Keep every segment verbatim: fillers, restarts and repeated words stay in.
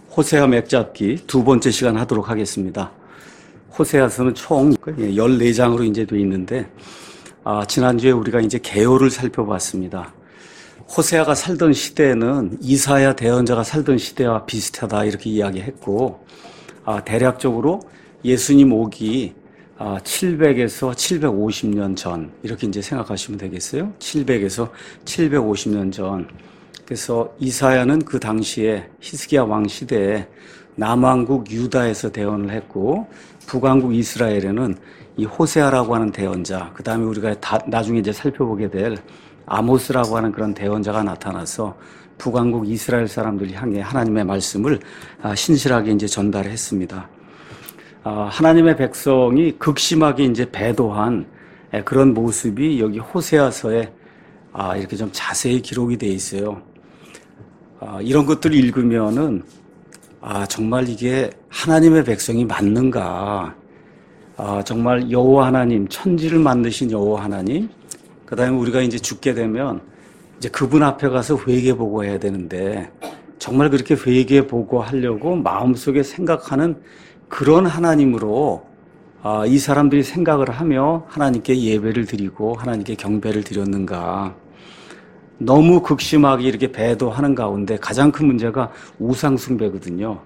호세아 맥잡기 두 번째 시간 하도록 하겠습니다. 호세아서는 총 열네 장으로 이제 돼 있는데, 아, 지난주에 우리가 이제 개요를 살펴봤습니다. 호세아가 살던 시대는 이사야 대언자가 살던 시대와 비슷하다 이렇게 이야기했고, 아, 대략적으로 예수님 오기 아, 칠백에서 칠백오십 년 전 이렇게 이제 생각하시면 되겠어요. 칠백에서 칠백오십 년 전. 그래서 이사야는 그 당시에 히스기야 왕 시대에 남왕국 유다에서 대언을 했고, 북왕국 이스라엘에는 이 호세아라고 하는 대언자, 그 다음에 우리가 다, 나중에 이제 살펴보게 될 아모스라고 하는 그런 대언자가 나타나서 북왕국 이스라엘 사람들이 향해 하나님의 말씀을 신실하게 이제 전달했습니다. 하나님의 백성이 극심하게 이제 배도한 그런 모습이 여기 호세아서에 이렇게 좀 자세히 기록이 되어 있어요. 이런 것들을 읽으면은 아, 정말 이게 하나님의 백성이 맞는가? 아, 정말 여호와 하나님, 천지를 만드신 여호와 하나님, 그 다음에 우리가 이제 죽게 되면 이제 그분 앞에 가서 회개 보고해야 되는데, 정말 그렇게 회개 보고하려고 마음속에 생각하는 그런 하나님으로 아, 이 사람들이 생각을 하며 하나님께 예배를 드리고 하나님께 경배를 드렸는가? 너무 극심하게 이렇게 배도하는 가운데 가장 큰 문제가 우상숭배거든요.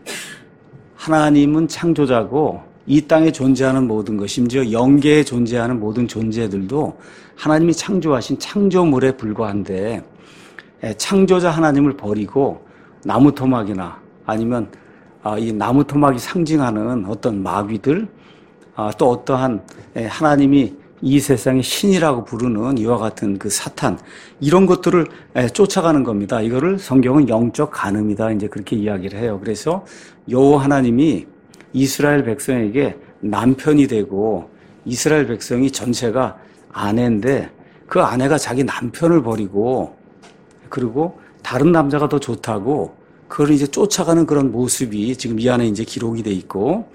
하나님은 창조자고 이 땅에 존재하는 모든 것, 심지어 영계에 존재하는 모든 존재들도 하나님이 창조하신 창조물에 불과한데, 창조자 하나님을 버리고 나무 토막이나 아니면 이 나무 토막이 상징하는 어떤 마귀들, 또 어떠한 하나님이 이 세상의 신이라고 부르는 이와 같은 그 사탄, 이런 것들을 쫓아가는 겁니다. 이거를 성경은 영적 간음이다 이제 그렇게 이야기를 해요. 그래서 여호와 하나님이 이스라엘 백성에게 남편이 되고, 이스라엘 백성이 전체가 아내인데 그 아내가 자기 남편을 버리고 그리고 다른 남자가 더 좋다고 그걸 이제 쫓아가는 그런 모습이 지금 이 안에 이제 기록이 돼 있고,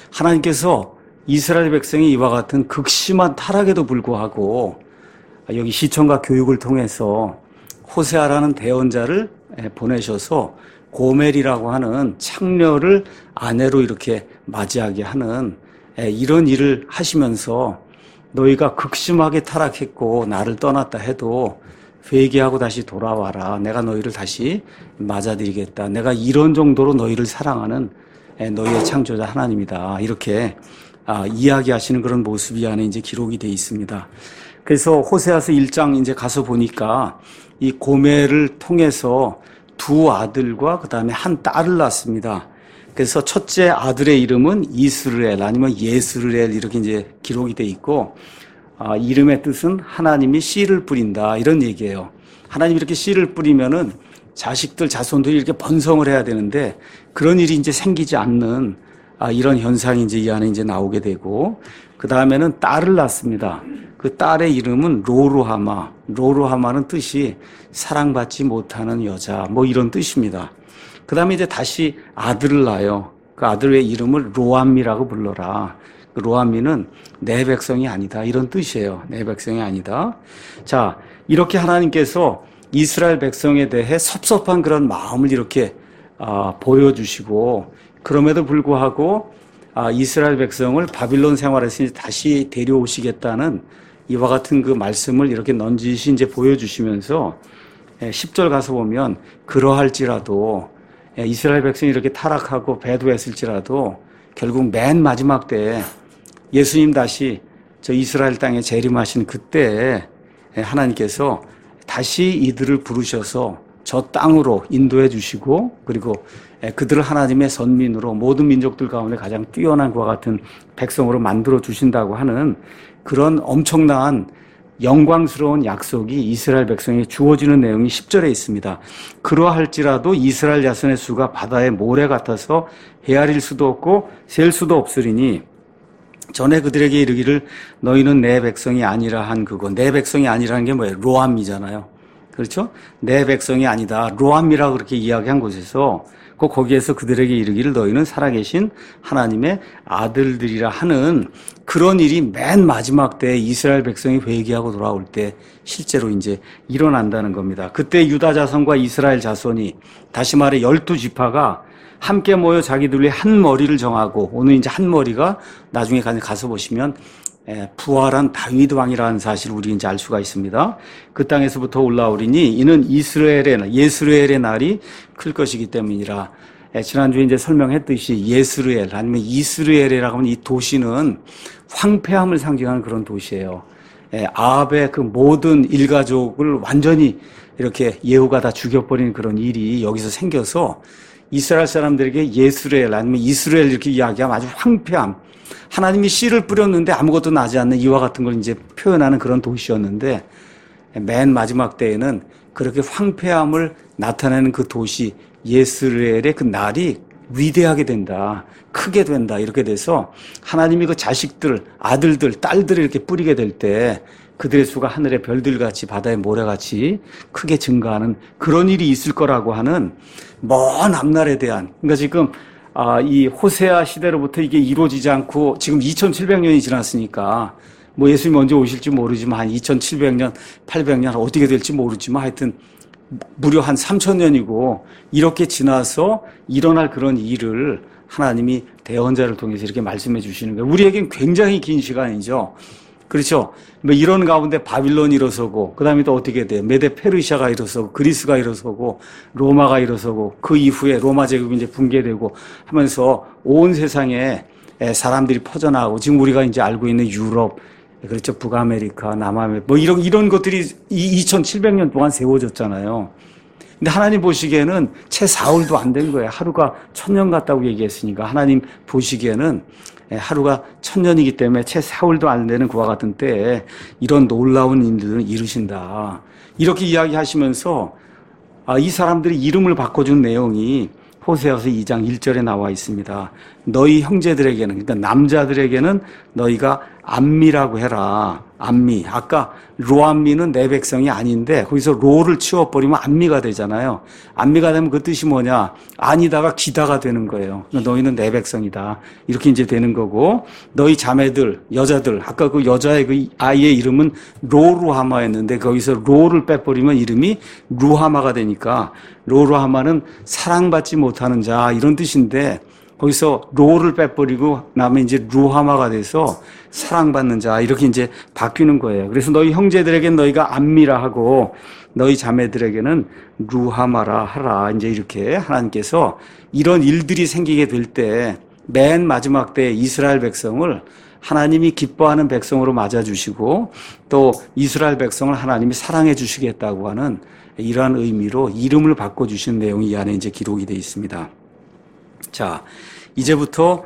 하나님께서 이스라엘 백성이 이와 같은 극심한 타락에도 불구하고 여기 시청과 교육을 통해서 호세아라는 대언자를 보내셔서 고멜이라고 하는 창녀를 아내로 이렇게 맞이하게 하는 이런 일을 하시면서, 너희가 극심하게 타락했고 나를 떠났다 해도 회개하고 다시 돌아와라. 내가 너희를 다시 맞아들이겠다. 내가 이런 정도로 너희를 사랑하는 너희의 창조자 하나님이다. 이렇게 아, 이야기하시는 그런 모습이 안에 이제 기록이 되어 있습니다. 그래서 호세아서 일 장 이제 가서 보니까 이 고멜을 통해서 두 아들과 그 다음에 한 딸을 낳습니다. 그래서 첫째 아들의 이름은 이스르엘 아니면 예스르엘 이렇게 이제 기록이 되어 있고, 아, 이름의 뜻은 하나님이 씨를 뿌린다 이런 얘기예요. 하나님이 이렇게 씨를 뿌리면은 자식들 자손들이 이렇게 번성을 해야 되는데 그런 일이 이제 생기지 않는 아, 이런 현상이 이제 이 안에 이제 나오게 되고, 그 다음에는 딸을 낳습니다. 그 딸의 이름은 로루하마. 로루하마는 뜻이 사랑받지 못하는 여자, 뭐 이런 뜻입니다. 그 다음에 이제 다시 아들을 낳아요. 그 아들의 이름을 로암미라고 불러라. 그 로암미는 내 백성이 아니다. 이런 뜻이에요. 내 백성이 아니다. 자, 이렇게 하나님께서 이스라엘 백성에 대해 섭섭한 그런 마음을 이렇게 아, 보여주시고, 그럼에도 불구하고 아, 이스라엘 백성을 바빌론 생활에서 이제 다시 데려오시겠다는 이와 같은 그 말씀을 이렇게 넌지시 이제 보여주시면서 십 절 가서 보면, 그러할지라도 이스라엘 백성이 이렇게 타락하고 배도했을지라도 결국 맨 마지막 때에 예수님 다시 저 이스라엘 땅에 재림하신 그때에 하나님께서 다시 이들을 부르셔서 저 땅으로 인도해 주시고, 그리고 그들을 하나님의 선민으로 모든 민족들 가운데 가장 뛰어난 그와 같은 백성으로 만들어 주신다고 하는 그런 엄청난 영광스러운 약속이 이스라엘 백성에 주어지는 내용이 십 절에 있습니다. 그러할지라도 이스라엘 자손의 수가 바다의 모래 같아서 헤아릴 수도 없고 셀 수도 없으리니, 전에 그들에게 이르기를 너희는 내 백성이 아니라 한 그거, 내 백성이 아니라는 게 뭐예요? 로암미잖아요. 그렇죠? 내 백성이 아니다. 로암미라고 그렇게 이야기한 곳에서 그 거기에서 그들에게 이르기를 너희는 살아계신 하나님의 아들들이라 하는 그런 일이 맨 마지막 때 이스라엘 백성이 회개하고 돌아올 때 실제로 이제 일어난다는 겁니다. 그때 유다 자손과 이스라엘 자손이, 다시 말해 열두 지파가 함께 모여 자기들의 한 머리를 정하고, 오늘 이제 한 머리가 나중에 가서 보시면 부활한 다윗 왕이라는 사실을 우리 이제 알 수가 있습니다. 그 땅에서부터 올라오리니 이는 이스라엘의 예스르엘의 날이 클 것이기 때문이라. 지난주에 이제 설명했듯이 예스르엘 아니면 이스라엘이라고 하면 이 도시는 황폐함을 상징하는 그런 도시예요. 아합의 그 모든 일가족을 완전히 이렇게 예후가 다 죽여버리는 그런 일이 여기서 생겨서 이스라엘 사람들에게 예스르엘 아니면 이스라엘 이렇게 이야기하면 아주 황폐함, 하나님이 씨를 뿌렸는데 아무것도 나지 않는 이와 같은 걸 이제 표현하는 그런 도시였는데, 맨 마지막 때에는 그렇게 황폐함을 나타내는 그 도시 예스르엘의 그 날이 위대하게 된다, 크게 된다, 이렇게 돼서 하나님이 그 자식들, 아들들, 딸들을 이렇게 뿌리게 될 때 그들의 수가 하늘의 별들같이 바다의 모래같이 크게 증가하는 그런 일이 있을 거라고 하는 먼 앞날에 대한, 그러니까 지금 아, 이 호세아 시대로부터 이게 이루어지지 않고 지금 이천칠백 년이 지났으니까 뭐 예수님이 언제 오실지 모르지만 한 이천칠백 년, 팔백 년 어떻게 될지 모르지만 하여튼 무려 한 삼천 년이고 이렇게 지나서 일어날 그런 일을 하나님이 대언자를 통해서 이렇게 말씀해 주시는 거예요. 우리에겐 굉장히 긴 시간이죠. 그렇죠? 뭐 이런 가운데 바빌론이 일어서고, 그 다음에 또 어떻게 돼요? 메데 페르시아가 일어서고, 그리스가 일어서고, 로마가 일어서고, 그 이후에 로마 제국이 이제 붕괴되고 하면서 온 세상에 사람들이 퍼져나가고, 지금 우리가 이제 알고 있는 유럽, 그렇죠? 북아메리카, 남아메리카, 뭐 이런, 이런 것들이 이천칠백 년 동안 세워졌잖아요. 근데 하나님 보시기에는 채 사흘도 안 된 거예요. 하루가 천년 같다고 얘기했으니까 하나님 보시기에는 하루가 천년이기 때문에 채 사흘도 안 되는 그와 같은 때에 이런 놀라운 일들을 이루신다. 이렇게 이야기하시면서 이 사람들이 이름을 바꿔준 내용이 호세아서 이 장 일 절에 나와 있습니다. 너희 형제들에게는, 그러니까 남자들에게는 너희가 암미라고 해라. 암미. 아까 로암미는 내 백성이 아닌데 거기서 로를 치워버리면 암미가 되잖아요. 암미가 되면 그 뜻이 뭐냐? 아니다가 기다가 되는 거예요. 너희는 내 백성이다. 이렇게 이제 되는 거고, 너희 자매들, 여자들, 아까 그 여자의 그 아이의 이름은 로루하마였는데 거기서 로를 빼버리면 이름이 루하마가 되니까 로루하마는 사랑받지 못하는 자, 이런 뜻인데 거기서 로를 빼버리고 남의 이제 루하마가 돼서 사랑받는 자, 이렇게 이제 바뀌는 거예요. 그래서 너희 형제들에게는 너희가 암미라 하고 너희 자매들에게는 루하마라 하라. 이제 이렇게 하나님께서 이런 일들이 생기게 될 때 맨 마지막 때 이스라엘 백성을 하나님이 기뻐하는 백성으로 맞아주시고 또 이스라엘 백성을 하나님이 사랑해 주시겠다고 하는 이러한 의미로 이름을 바꿔주신 내용이 이 안에 이제 기록이 되어 있습니다. 자, 이제부터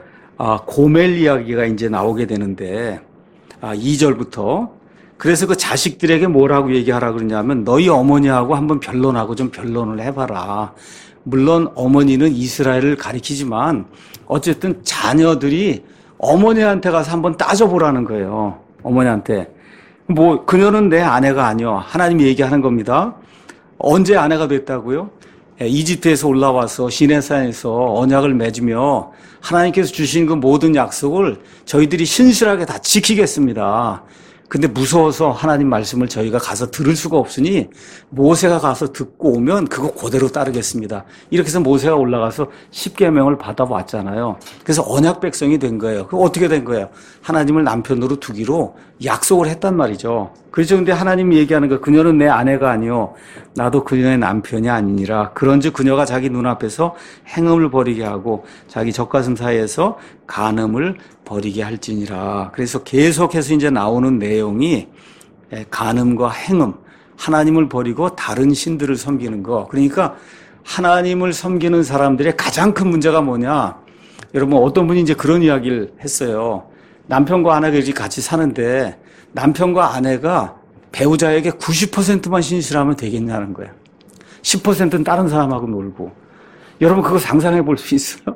고멜 이야기가 이제 나오게 되는데, 이 절부터. 그래서 그 자식들에게 뭐라고 얘기하라 그러냐면, 너희 어머니하고 한번 변론하고 좀 변론을 해봐라. 물론 어머니는 이스라엘을 가리키지만 어쨌든 자녀들이 어머니한테 가서 한번 따져보라는 거예요. 어머니한테. 뭐 그녀는 내 아내가 아니요. 하나님이 얘기하는 겁니다. 언제 아내가 됐다고요? 이집트에서 올라와서 시내산에서 언약을 맺으며 하나님께서 주신 그 모든 약속을 저희들이 신실하게 다 지키겠습니다. 근데 무서워서 하나님 말씀을 저희가 가서 들을 수가 없으니 모세가 가서 듣고 오면 그거 그대로 따르겠습니다. 이렇게 해서 모세가 올라가서 십계명을 받아왔잖아요. 그래서 언약 백성이 된 거예요. 그거 어떻게 된 거예요? 하나님을 남편으로 두기로 약속을 했단 말이죠. 그렇죠. 근데 하나님이 얘기하는 거, 그녀는 내 아내가 아니요 나도 그녀의 남편이 아니니라. 그런즉 그녀가 자기 눈앞에서 행음을 벌이게 하고 자기 젖가슴 사이에서 간음을 벌이게 할지니라. 그래서 계속해서 이제 나오는 내용이 간음과 행음, 하나님을 버리고 다른 신들을 섬기는 거. 그러니까 하나님을 섬기는 사람들의 가장 큰 문제가 뭐냐? 여러분, 어떤 분이 이제 그런 이야기를 했어요. 남편과 아내가 이렇게 같이 사는데 남편과 아내가 배우자에게 구십 퍼센트만 신실하면 되겠냐는 거야. 십 퍼센트는 다른 사람하고 놀고. 여러분, 그거 상상해 볼 수 있어요?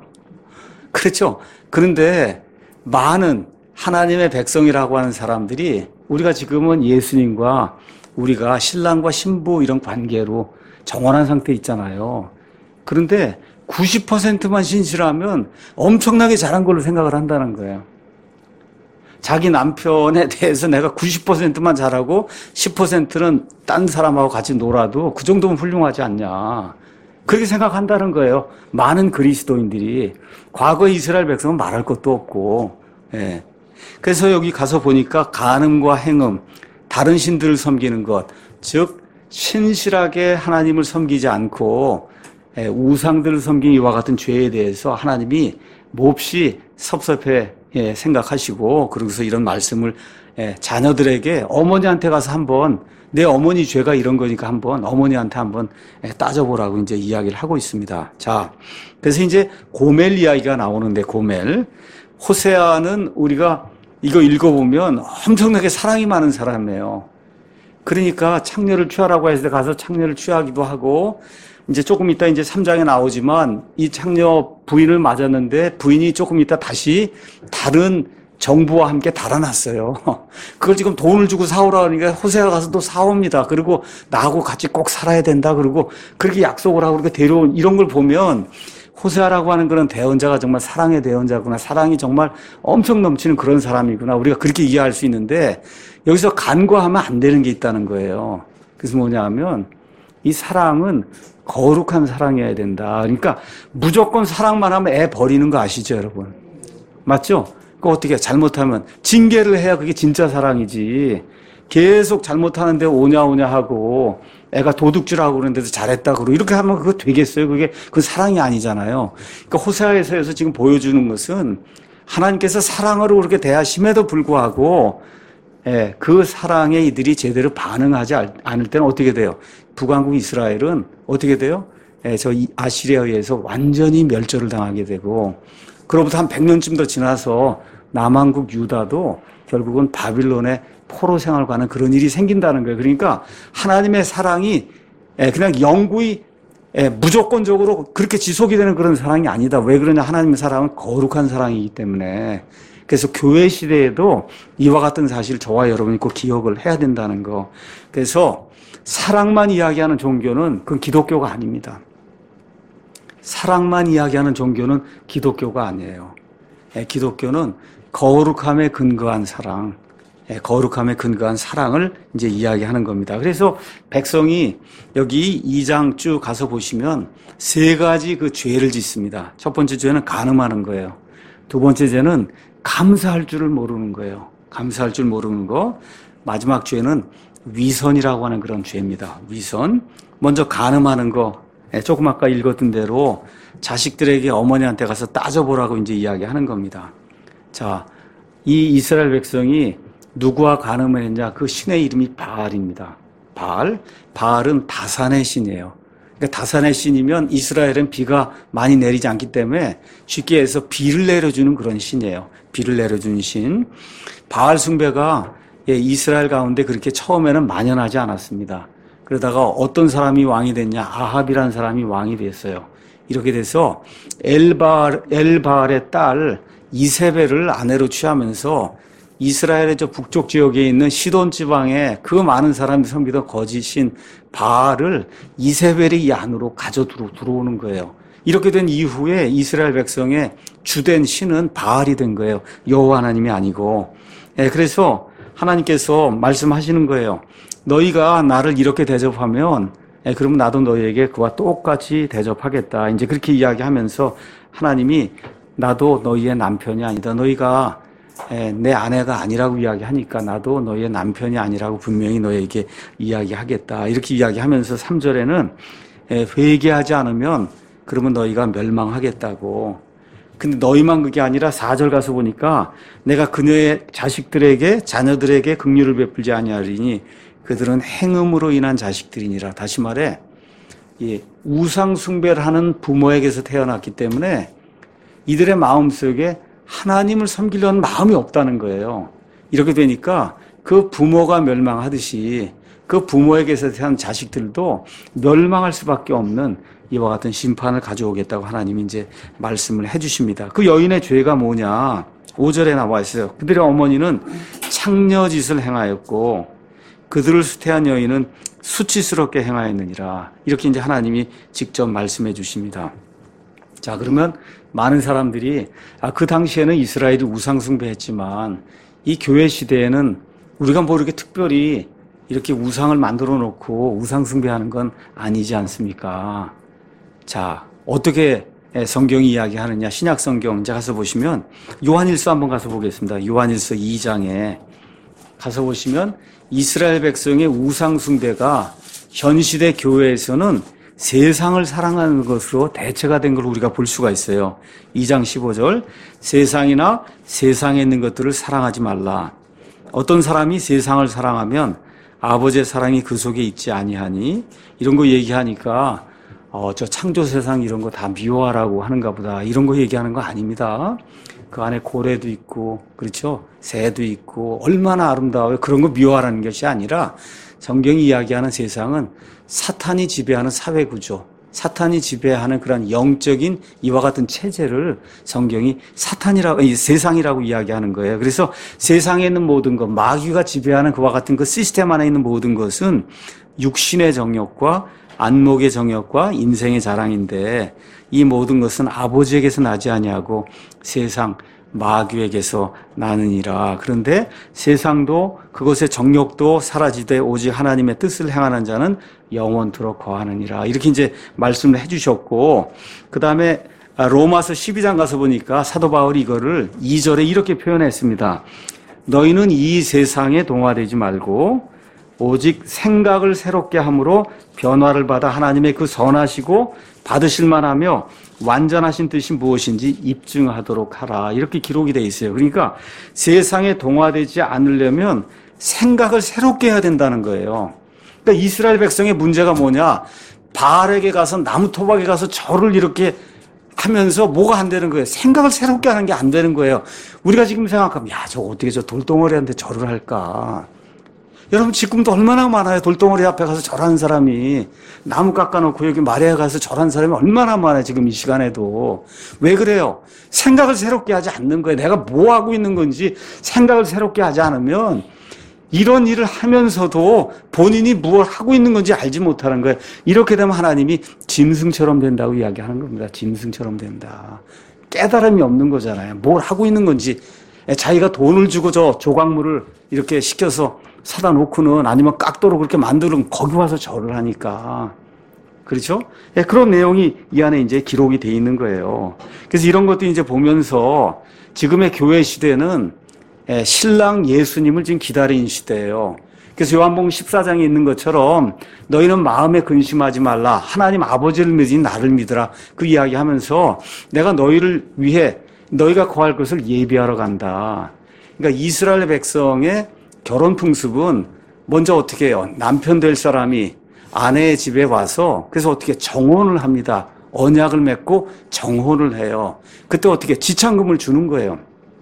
그렇죠? 그런데 많은 하나님의 백성이라고 하는 사람들이, 우리가 지금은 예수님과 우리가 신랑과 신부 이런 관계로 정원한 상태에 있잖아요. 그런데 구십 퍼센트만 신실하면 엄청나게 잘한 걸로 생각을 한다는 거예요. 자기 남편에 대해서 내가 구십 퍼센트만 잘하고 십 퍼센트는 딴 사람하고 같이 놀아도 그 정도면 훌륭하지 않냐. 그렇게 생각한다는 거예요. 많은 그리스도인들이. 과거 이스라엘 백성은 말할 것도 없고. 예. 그래서 여기 가서 보니까 간음과 행음, 다른 신들을 섬기는 것, 즉 신실하게 하나님을 섬기지 않고 예, 우상들을 섬긴 이와 같은 죄에 대해서 하나님이 몹시 섭섭해 예, 생각하시고, 그러고서 이런 말씀을 예, 자녀들에게 어머니한테 가서 한번 내 어머니 죄가 이런 거니까 한번 어머니한테 한번 예, 따져보라고 이제 이야기를 하고 있습니다. 자, 그래서 이제 고멜 이야기가 나오는데, 고멜. 호세아는 우리가 이거 읽어보면 엄청나게 사랑이 많은 사람이에요. 그러니까 창녀를 취하라고 해서 가서 창녀를 취하기도 하고, 이제 조금 이따 이제 삼 장에 나오지만 이 창녀 부인을 맞았는데 부인이 조금 이따 다시 다른 정부와 함께 달아났어요. 그걸 지금 돈을 주고 사오라 하니까 호세아가 가서 또 사옵니다. 그리고 나하고 같이 꼭 살아야 된다. 그리고 그렇게 약속을 하고 그렇게 데려온 이런 걸 보면 호세아라고 하는 그런 대언자가 정말 사랑의 대언자구나. 사랑이 정말 엄청 넘치는 그런 사람이구나. 우리가 그렇게 이해할 수 있는데 여기서 간과하면 안 되는 게 있다는 거예요. 그래서 뭐냐 하면 이 사랑은 거룩한 사랑이어야 된다. 그러니까 무조건 사랑만 하면 애 버리는 거 아시죠, 여러분? 맞죠? 그 어떻게 잘못하면 징계를 해야 그게 진짜 사랑이지. 계속 잘못하는데 오냐 오냐 하고 애가 도둑질하고 그러는데도 잘했다 그러고 이렇게 하면 그거 되겠어요? 그게 그 사랑이 아니잖아요. 그러니까 호세아에서 지금 보여주는 것은 하나님께서 사랑으로 그렇게 대하심에도 불구하고 예, 그 사랑에 이들이 제대로 반응하지 않을 때는 어떻게 돼요? 북왕국 이스라엘은 어떻게 돼요? 예, 저 아시리아에 의해서 완전히 멸절을 당하게 되고, 그로부터 한 백 년쯤 더 지나서 남왕국 유다도 결국은 바빌론의 포로 생활을 가는 그런 일이 생긴다는 거예요. 그러니까 하나님의 사랑이 예, 그냥 영구히 예, 무조건적으로 그렇게 지속이 되는 그런 사랑이 아니다. 왜 그러냐? 하나님의 사랑은 거룩한 사랑이기 때문에. 그래서 교회 시대에도 이와 같은 사실 저와 여러분이 꼭 기억을 해야 된다는 거. 그래서 사랑만 이야기하는 종교는 그건 기독교가 아닙니다. 사랑만 이야기하는 종교는 기독교가 아니에요. 예, 기독교는 거룩함에 근거한 사랑, 예, 거룩함에 근거한 사랑을 이제 이야기하는 겁니다. 그래서 백성이 여기 이 장 쭉 가서 보시면 세 가지 그 죄를 짓습니다. 첫 번째 죄는 간음하는 거예요. 두 번째 죄는 감사할 줄을 모르는 거예요. 감사할 줄 모르는 거. 마지막 죄는 위선이라고 하는 그런 죄입니다. 위선. 먼저 간음하는 거. 조금 아까 읽었던 대로 자식들에게 어머니한테 가서 따져보라고 이제 이야기하는 겁니다. 자, 이 이스라엘 백성이 누구와 간음을 했냐? 그 신의 이름이 바알입니다. 바알. 바알은 다산의 신이에요. 그러니까 다산의 신이면 이스라엘은 비가 많이 내리지 않기 때문에 쉽게 해서 비를 내려주는 그런 신이에요. 비를 내려주는 신. 바알 숭배가 이스라엘 가운데 그렇게 처음에는 만연하지 않았습니다. 그러다가 어떤 사람이 왕이 됐냐? 아합이라는 사람이 왕이 됐어요. 이렇게 돼서 엘바알, 엘바알의 딸 이세벨을 아내로 취하면서 이스라엘의 저 북쪽 지역에 있는 시돈 지방에 그 많은 사람이 섬기던 거짓신 바알을 이세벨이 이 안으로 가져 들어오는 거예요. 이렇게 된 이후에 이스라엘 백성의 주된 신은 바알이 된 거예요. 여호와 하나님이 아니고. 예, 그래서 하나님께서 말씀하시는 거예요. 너희가 나를 이렇게 대접하면 예, 그러면 나도 너희에게 그와 똑같이 대접하겠다. 이제 그렇게 이야기하면서 하나님이 나도 너희의 남편이 아니다. 너희가 예, 내 아내가 아니라고 이야기하니까 나도 너희의 남편이 아니라고 분명히 너희에게 이야기하겠다. 이렇게 이야기하면서 삼 절에는 예, 회개하지 않으면 그러면 너희가 멸망하겠다고. 근데 너희만 그게 아니라 사 절 가서 보니까 내가 그녀의 자식들에게 자녀들에게 긍휼을 베풀지 아니하리니 그들은 행음으로 인한 자식들이니라. 다시 말해 이 우상 숭배를 하는 부모에게서 태어났기 때문에 이들의 마음속에 하나님을 섬기려는 마음이 없다는 거예요. 이렇게 되니까 그 부모가 멸망하듯이 그 부모에게서 태어난 자식들도 멸망할 수밖에 없는 이와 같은 심판을 가져오겠다고 하나님이 이제 말씀을 해 주십니다. 그 여인의 죄가 뭐냐? 오 절에 나와 있어요. 그들의 어머니는 창녀짓을 행하였고 그들을 수태한 여인은 수치스럽게 행하였느니라. 이렇게 이제 하나님이 직접 말씀해 주십니다. 자, 그러면 많은 사람들이 아, 그 당시에는 이스라엘이 우상 숭배했지만 이 교회 시대에는 우리가 뭐 이렇게 특별히 이렇게 우상을 만들어 놓고 우상 숭배하는 건 아니지 않습니까? 자, 어떻게 성경이 이야기하느냐. 신약 성경 이제 가서 보시면 요한일서 한번 가서 보겠습니다. 요한일서 이 장에 가서 보시면 이스라엘 백성의 우상 숭배가 현 시대 교회에서는 세상을 사랑하는 것으로 대체가 된 걸 우리가 볼 수가 있어요. 이 장 십오 절 세상이나 세상에 있는 것들을 사랑하지 말라. 어떤 사람이 세상을 사랑하면 아버지의 사랑이 그 속에 있지 아니하니 이런 거 얘기하니까 어, 저 창조 세상 이런 거 다 미워하라고 하는가 보다. 이런 거 얘기하는 거 아닙니다. 그 안에 고래도 있고, 그렇죠? 새도 있고, 얼마나 아름다워요. 그런 거 미워하라는 것이 아니라 성경이 이야기하는 세상은 사탄이 지배하는 사회 구조, 사탄이 지배하는 그런 영적인 이와 같은 체제를 성경이 사탄이라고, 세상이라고 이야기하는 거예요. 그래서 세상에 있는 모든 것, 마귀가 지배하는 그와 같은 그 시스템 안에 있는 모든 것은 육신의 정욕과 안목의 정욕과 인생의 자랑인데 이 모든 것은 아버지에게서 나지 아니하고 세상 마귀에게서 나느니라. 그런데 세상도 그것의 정욕도 사라지되 오직 하나님의 뜻을 행하는 자는 영원토록 거하느니라. 이렇게 이제 말씀을 해 주셨고, 그 다음에 로마서 십이 장 가서 보니까 사도 바울이 이거를 이 절에 이렇게 표현했습니다. 너희는 이 세상에 동화되지 말고 오직 생각을 새롭게 함으로 변화를 받아 하나님의 그 선하시고 받으실 만하며 완전하신 뜻이 무엇인지 입증하도록 하라. 이렇게 기록이 되어 있어요. 그러니까 세상에 동화되지 않으려면 생각을 새롭게 해야 된다는 거예요. 그러니까 이스라엘 백성의 문제가 뭐냐? 바알에게 가서 나무 토막에 가서 절을 이렇게 하면서 뭐가 안 되는 거예요? 생각을 새롭게 하는 게 안 되는 거예요. 우리가 지금 생각하면 야, 저 어떻게 저 돌덩어리한테 절을 할까? 여러분 지금도 얼마나 많아요. 돌덩어리 앞에 가서 절하는 사람이. 나무 깎아놓고 여기 마리아에 가서 절하는 사람이 얼마나 많아요. 지금 이 시간에도. 왜 그래요? 생각을 새롭게 하지 않는 거예요. 내가 뭐 하고 있는 건지 생각을 새롭게 하지 않으면 이런 일을 하면서도 본인이 무엇을 하고 있는 건지 알지 못하는 거예요. 이렇게 되면 하나님이 짐승처럼 된다고 이야기하는 겁니다. 짐승처럼 된다. 깨달음이 없는 거잖아요. 뭘 하고 있는 건지. 자기가 돈을 주고 저 조각물을 이렇게 시켜서 사다 놓고는 아니면 깎도록 그렇게 만들면 거기 와서 절을 하니까. 그렇죠? 예, 그런 내용이 이 안에 이제 기록이 돼 있는 거예요. 그래서 이런 것도 이제 보면서 지금의 교회 시대는 예, 신랑 예수님을 지금 기다리는 시대예요. 그래서 요한복음 십사 장에 있는 것처럼 너희는 마음에 근심하지 말라. 하나님 아버지를 믿으니 나를 믿으라. 그 이야기 하면서 내가 너희를 위해 너희가 거할 것을 예비하러 간다. 그러니까 이스라엘 백성의 결혼 풍습은 먼저 어떻게 해요? 남편 될 사람이 아내의 집에 와서 그래서 어떻게 정혼을 합니다. 언약을 맺고 정혼을 해요. 그때 어떻게 지참금을 주는 거예요.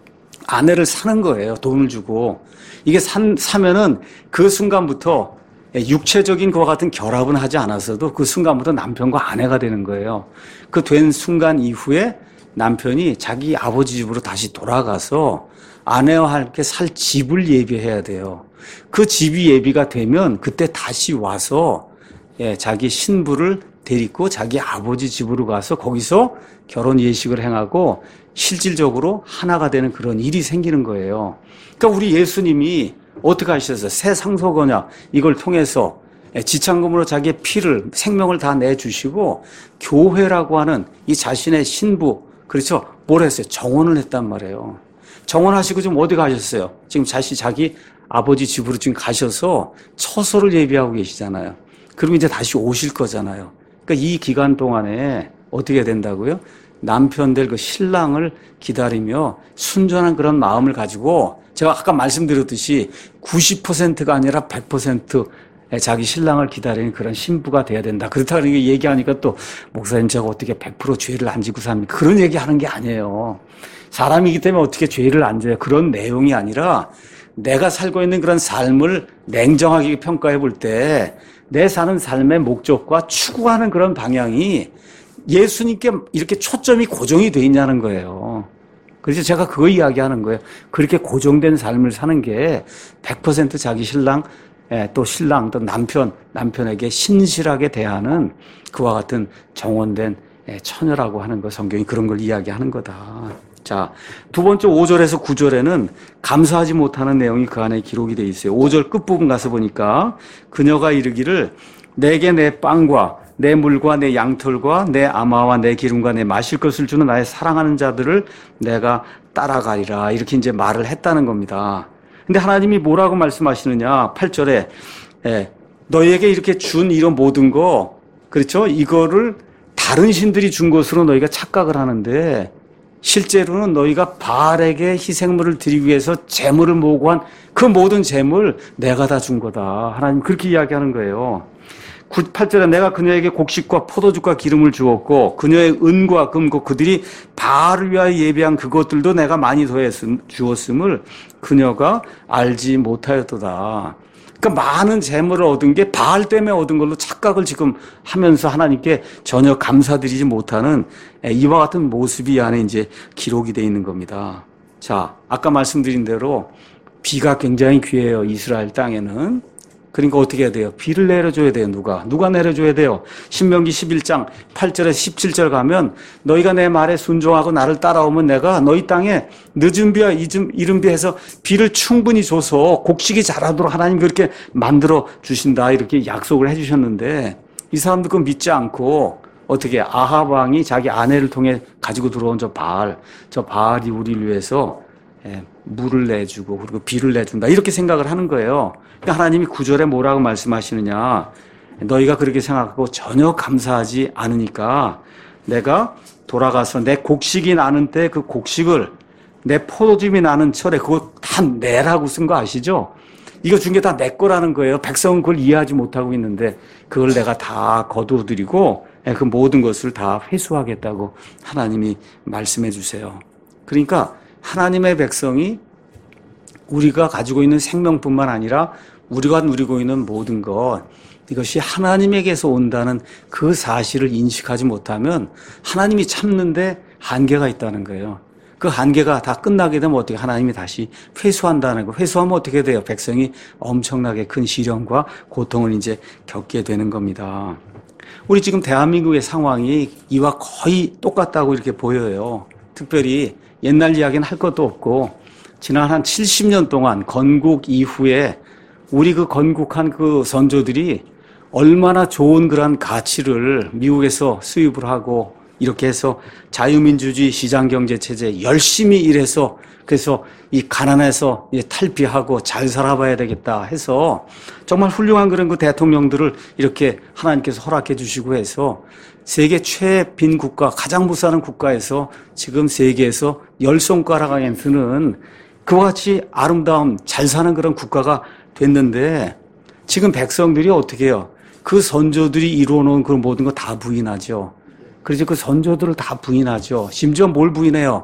아내를 사는 거예요. 돈을 주고. 이게 산, 사면은 그 순간부터 육체적인 그와 같은 결합은 하지 않았어도 그 순간부터 남편과 아내가 되는 거예요. 그 된 순간 이후에 남편이 자기 아버지 집으로 다시 돌아가서 아내와 함께 살 집을 예비해야 돼요. 그 집이 예비가 되면 그때 다시 와서 예, 자기 신부를 데리고 자기 아버지 집으로 가서 거기서 결혼 예식을 행하고 실질적으로 하나가 되는 그런 일이 생기는 거예요. 그러니까 우리 예수님이 어떻게 하셨어요? 새 상속 언약 이걸 통해서 지참금으로 자기의 피를 생명을 다 내주시고 교회라고 하는 이 자신의 신부 그렇죠? 뭘 했어요? 정혼을 했단 말이에요. 정혼하시고 지금 어디 가셨어요? 지금 자신 자기 아버지 집으로 지금 가셔서 처소를 예비하고 계시잖아요. 그럼 이제 다시 오실 거잖아요. 그러니까 이 기간 동안에 어떻게 된다고요? 남편 될 그 신랑을 기다리며 순전한 그런 마음을 가지고 제가 아까 말씀드렸듯이 구십 퍼센트가 아니라 백 퍼센트 자기 신랑을 기다리는 그런 신부가 돼야 된다. 그렇다고 얘기하니까 또 목사님 제가 어떻게 백 퍼센트 죄를 안 지고 삽니까? 그런 얘기하는 게 아니에요. 사람이기 때문에 어떻게 죄를 안 져요. 그런 내용이 아니라 내가 살고 있는 그런 삶을 냉정하게 평가해 볼 때 내 사는 삶의 목적과 추구하는 그런 방향이 예수님께 이렇게 초점이 고정이 돼 있냐는 거예요. 그래서 제가 그거 이야기하는 거예요. 그렇게 고정된 삶을 사는 게 백 퍼센트 자기 신랑 또 신랑 또 남편, 남편에게 신실하게 대하는 그와 같은 정원된 처녀라고 하는 거 성경이 그런 걸 이야기하는 거다. 자, 두 번째 오 절에서 구 절에는 감사하지 못하는 내용이 그 안에 기록이 되어 있어요. 오 절 끝부분 가서 보니까 그녀가 이르기를 내게 내 빵과 내 물과 내 양털과 내 아마와 내 기름과 내 마실 것을 주는 나의 사랑하는 자들을 내가 따라가리라. 이렇게 이제 말을 했다는 겁니다. 근데 하나님이 뭐라고 말씀하시느냐? 팔 절에 예, 너희에게 이렇게 준 이런 모든 거, 그렇죠? 이거를 다른 신들이 준 것으로 너희가 착각을 하는데 실제로는 너희가 바알에게 희생물을 드리기 위해서 재물을 모으고 한 그 모든 재물 내가 다 준 거다. 하나님 그렇게 이야기하는 거예요. 팔 절에 내가 그녀에게 곡식과 포도주과 기름을 주었고 그녀의 은과 금고 그들이 바알을 위하여 예비한 그것들도 내가 많이 더했음 주었음을 그녀가 알지 못하였도다. 그러니까 많은 재물을 얻은 게 바알 때문에 얻은 걸로 착각을 지금 하면서 하나님께 전혀 감사드리지 못하는 이와 같은 모습이 이 안에 이제 기록이 되어 있는 겁니다. 자, 아까 말씀드린 대로 비가 굉장히 귀해요. 이스라엘 땅에는. 그러니까 어떻게 해야 돼요? 비를 내려줘야 돼요. 누가? 누가 내려줘야 돼요? 신명기 십일 장 팔 절에 십칠 절 가면 너희가 내 말에 순종하고 나를 따라오면 내가 너희 땅에 늦은 비와 이른 비 해서 비를 충분히 줘서 곡식이 자라도록 하나님 그렇게 만들어 주신다. 이렇게 약속을 해 주셨는데 이 사람들 그거 믿지 않고 어떻게 아합 왕이 자기 아내를 통해 가지고 들어온 저 바알, 저 바알이 우리를 위해서 예, 물을 내주고 그리고 비를 내준다 이렇게 생각을 하는 거예요. 그러니까 하나님이 구 절에 뭐라고 말씀하시느냐, 너희가 그렇게 생각하고 전혀 감사하지 않으니까 내가 돌아가서 내 곡식이 나는 때 그 곡식을 내 포도즙이 나는 철에 그거 다 내라고 쓴 거 아시죠? 이거 준 게 다 내 거라는 거예요. 백성은 그걸 이해하지 못하고 있는데 그걸 내가 다 거두어드리고 그 모든 것을 다 회수하겠다고 하나님이 말씀해 주세요. 그러니까 하나님의 백성이 우리가 가지고 있는 생명뿐만 아니라 우리가 누리고 있는 모든 것, 이것이 하나님에게서 온다는 그 사실을 인식하지 못하면 하나님이 참는데 한계가 있다는 거예요. 그 한계가 다 끝나게 되면 어떻게 하나님이 다시 회수한다는 거. 회수하면 어떻게 돼요? 백성이 엄청나게 큰 시련과 고통을 이제 겪게 되는 겁니다. 우리 지금 대한민국의 상황이 이와 거의 똑같다고 이렇게 보여요. 특별히 옛날 이야기는 할 것도 없고 지난 한 칠십 년 동안 건국 이후에 우리 그 건국한 그 선조들이 얼마나 좋은 그런 가치를 미국에서 수입을 하고 이렇게 해서 자유민주주의 시장경제체제에 열심히 일해서 그래서 이 가난해서 탈피하고 잘 살아봐야 되겠다 해서 정말 훌륭한 그런 그 대통령들을 이렇게 하나님께서 허락해 주시고 해서 세계 최빈 국가, 가장 못 사는 국가에서 지금 세계에서 열 손가락 안에 드는 그와 같이 아름다움, 잘 사는 그런 국가가 됐는데 지금 백성들이 어떻게 해요? 그 선조들이 이루어놓은 그 모든 거 다 부인하죠. 그래서 그 선조들을 다 부인하죠. 심지어 뭘 부인해요?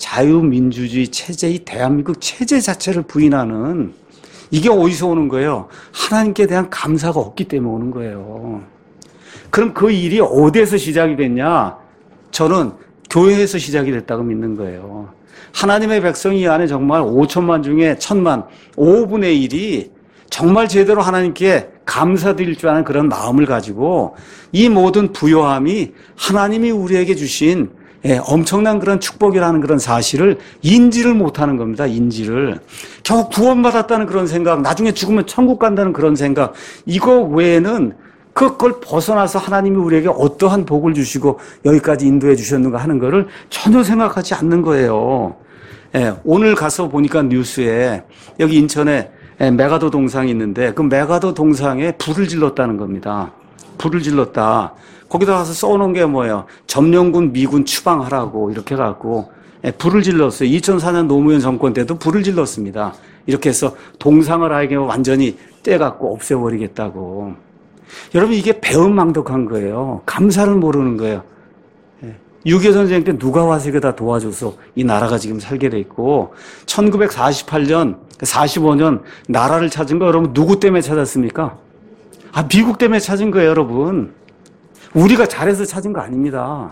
자유민주주의 체제, 이 대한민국 체제 자체를 부인하는, 이게 어디서 오는 거예요? 하나님께 대한 감사가 없기 때문에 오는 거예요. 그럼 그 일이 어디에서 시작이 됐냐? 저는 교회에서 시작이 됐다고 믿는 거예요. 하나님의 백성이 이 안에 정말 오천만 중에 천만, 오분의 일이 정말 제대로 하나님께 감사드릴 줄 아는 그런 마음을 가지고 이 모든 부요함이 하나님이 우리에게 주신 예, 엄청난 그런 축복이라는 그런 사실을 인지를 못하는 겁니다. 인지를. 겨우 구원받았다는 그런 생각, 나중에 죽으면 천국 간다는 그런 생각, 이거 외에는 그걸 벗어나서 하나님이 우리에게 어떠한 복을 주시고 여기까지 인도해 주셨는가 하는 거를 전혀 생각하지 않는 거예요. 예, 오늘 가서 보니까 뉴스에 여기 인천에 예, 메가더 동상이 있는데 그 메가더 동상에 불을 질렀다는 겁니다. 불을 질렀다. 거기다 가서 써놓은 게 뭐예요? 점령군 미군 추방하라고 이렇게 해갖고 예, 불을 질렀어요. 이천사 년 노무현 정권 때도 불을 질렀습니다. 이렇게 해서 동상을 아예 완전히 떼갖고 없애버리겠다고. 여러분 이게 배은망덕한 거예요. 감사를 모르는 거예요. 예. 육이오 전쟁 때 누가 와서 이거 다 도와줘서 이 나라가 지금 살게 돼 있고 천구백사십팔 년, 사십오 년 나라를 찾은 거 여러분 누구 때문에 찾았습니까? 아, 미국 때문에 찾은 거예요, 여러분. 우리가 잘해서 찾은 거 아닙니다.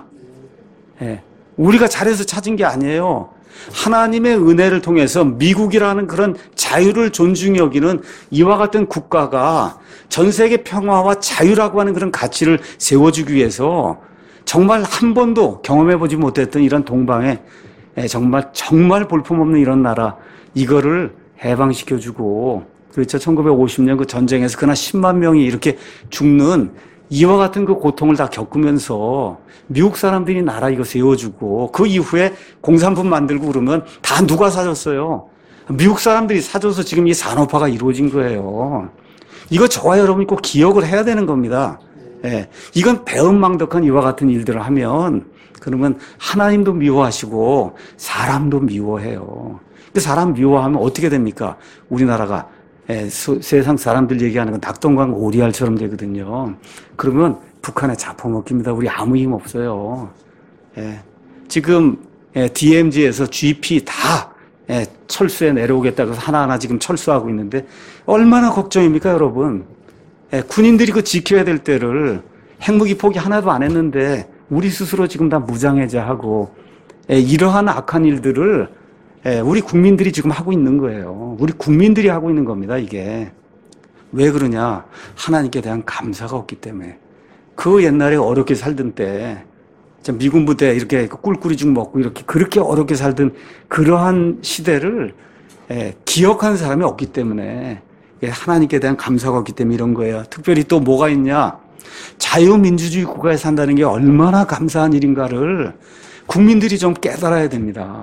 예. 우리가 잘해서 찾은 게 아니에요. 하나님의 은혜를 통해서 미국이라는 그런 자유를 존중히 여기는 이와 같은 국가가 전 세계 평화와 자유라고 하는 그런 가치를 세워주기 위해서 정말 한 번도 경험해보지 못했던 이런 동방에 정말 정말 볼품없는 이런 나라, 이거를 해방시켜주고, 그렇죠. 천구백오십 년 그 전쟁에서 그날 십만 명이 이렇게 죽는 이와 같은 그 고통을 다 겪으면서 미국 사람들이 나라 이거 세워주고 그 이후에 공산품 만들고 그러면 다 누가 사줬어요? 미국 사람들이 사줘서 지금 이 산업화가 이루어진 거예요. 이거 저와 여러분이 꼭 기억을 해야 되는 겁니다. 예, 이건 배은망덕한 이와 같은 일들을 하면 그러면 하나님도 미워하시고 사람도 미워해요. 사람 미워하면 어떻게 됩니까? 우리나라가 예, 수, 세상 사람들 얘기하는 건 낙동강 오리알처럼 되거든요. 그러면 북한에 잡아먹힙니다. 우리 아무 힘 없어요. 예, 지금 예, 디엠지에서 지피 다 예, 철수에 내려오겠다고 해서 하나하나 지금 철수하고 있는데 얼마나 걱정입니까, 여러분? 예, 군인들이 그 지켜야 될 때를 핵무기 포기 하나도 안 했는데 우리 스스로 지금 다 무장해제하고 예, 이러한 악한 일들을 예, 우리 국민들이 지금 하고 있는 거예요. 우리 국민들이 하고 있는 겁니다, 이게. 왜 그러냐? 하나님께 대한 감사가 없기 때문에. 그 옛날에 어렵게 살던 때, 미군 부대 이렇게 꿀꿀이 죽 먹고 이렇게 그렇게 어렵게 살던 그러한 시대를 예, 기억하는 사람이 없기 때문에 예, 하나님께 대한 감사가 없기 때문에 이런 거예요. 특별히 또 뭐가 있냐? 자유민주주의 국가에 산다는 게 얼마나 감사한 일인가를 국민들이 좀 깨달아야 됩니다.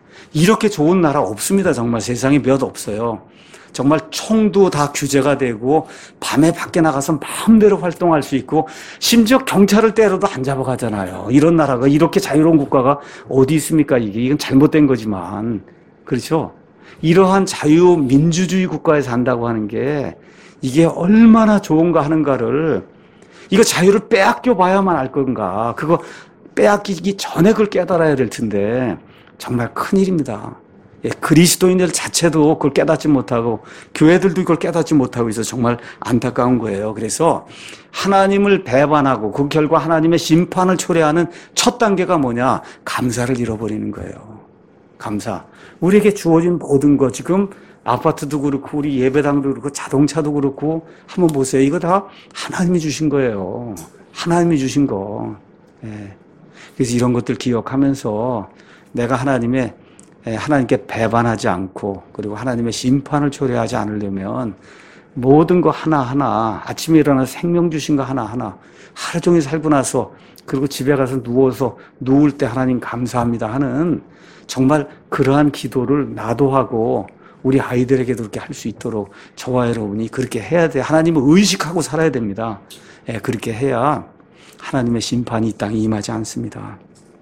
이렇게 좋은 나라 없습니다. 정말 세상에 몇 없어요. 정말 총도 다 규제가 되고 밤에 밖에 나가서 마음대로 활동할 수 있고 심지어 경찰을 때려도 안 잡아가잖아요. 이런 나라가 이렇게 자유로운 국가가 어디 있습니까? 이게 이건 잘못된 거지만 그렇죠? 이러한 자유민주주의 국가에 산다고 하는 게 이게 얼마나 좋은가 하는가를 이거 자유를 빼앗겨 봐야만 알 건가. 그거 빼앗기기 전에 그걸 깨달아야 될 텐데 정말 큰일입니다. 예, 그리스도인들 자체도 그걸 깨닫지 못하고 교회들도 이걸 깨닫지 못하고 있어서 정말 안타까운 거예요. 그래서 하나님을 배반하고 그 결과 하나님의 심판을 초래하는 첫 단계가 뭐냐? 감사를 잃어버리는 거예요. 감사. 우리에게 주어진 모든 거 지금 아파트도 그렇고 우리 예배당도 그렇고 자동차도 그렇고 한번 보세요. 이거 다 하나님이 주신 거예요. 하나님이 주신 거. 예. 그래서 이런 것들 기억하면서 내가 하나님의 하나님께 배반하지 않고 그리고 하나님의 심판을 초래하지 않으려면 모든 거 하나하나 아침에 일어나서 생명 주신 거 하나하나 하루 종일 살고 나서 그리고 집에 가서 누워서 누울 때 하나님 감사합니다 하는 정말 그러한 기도를 나도 하고 우리 아이들에게도 그렇게 할 수 있도록 저와 여러분이 그렇게 해야 돼. 하나님을 의식하고 살아야 됩니다. 예, 그렇게 해야 하나님의 심판이 이 땅에 임하지 않습니다.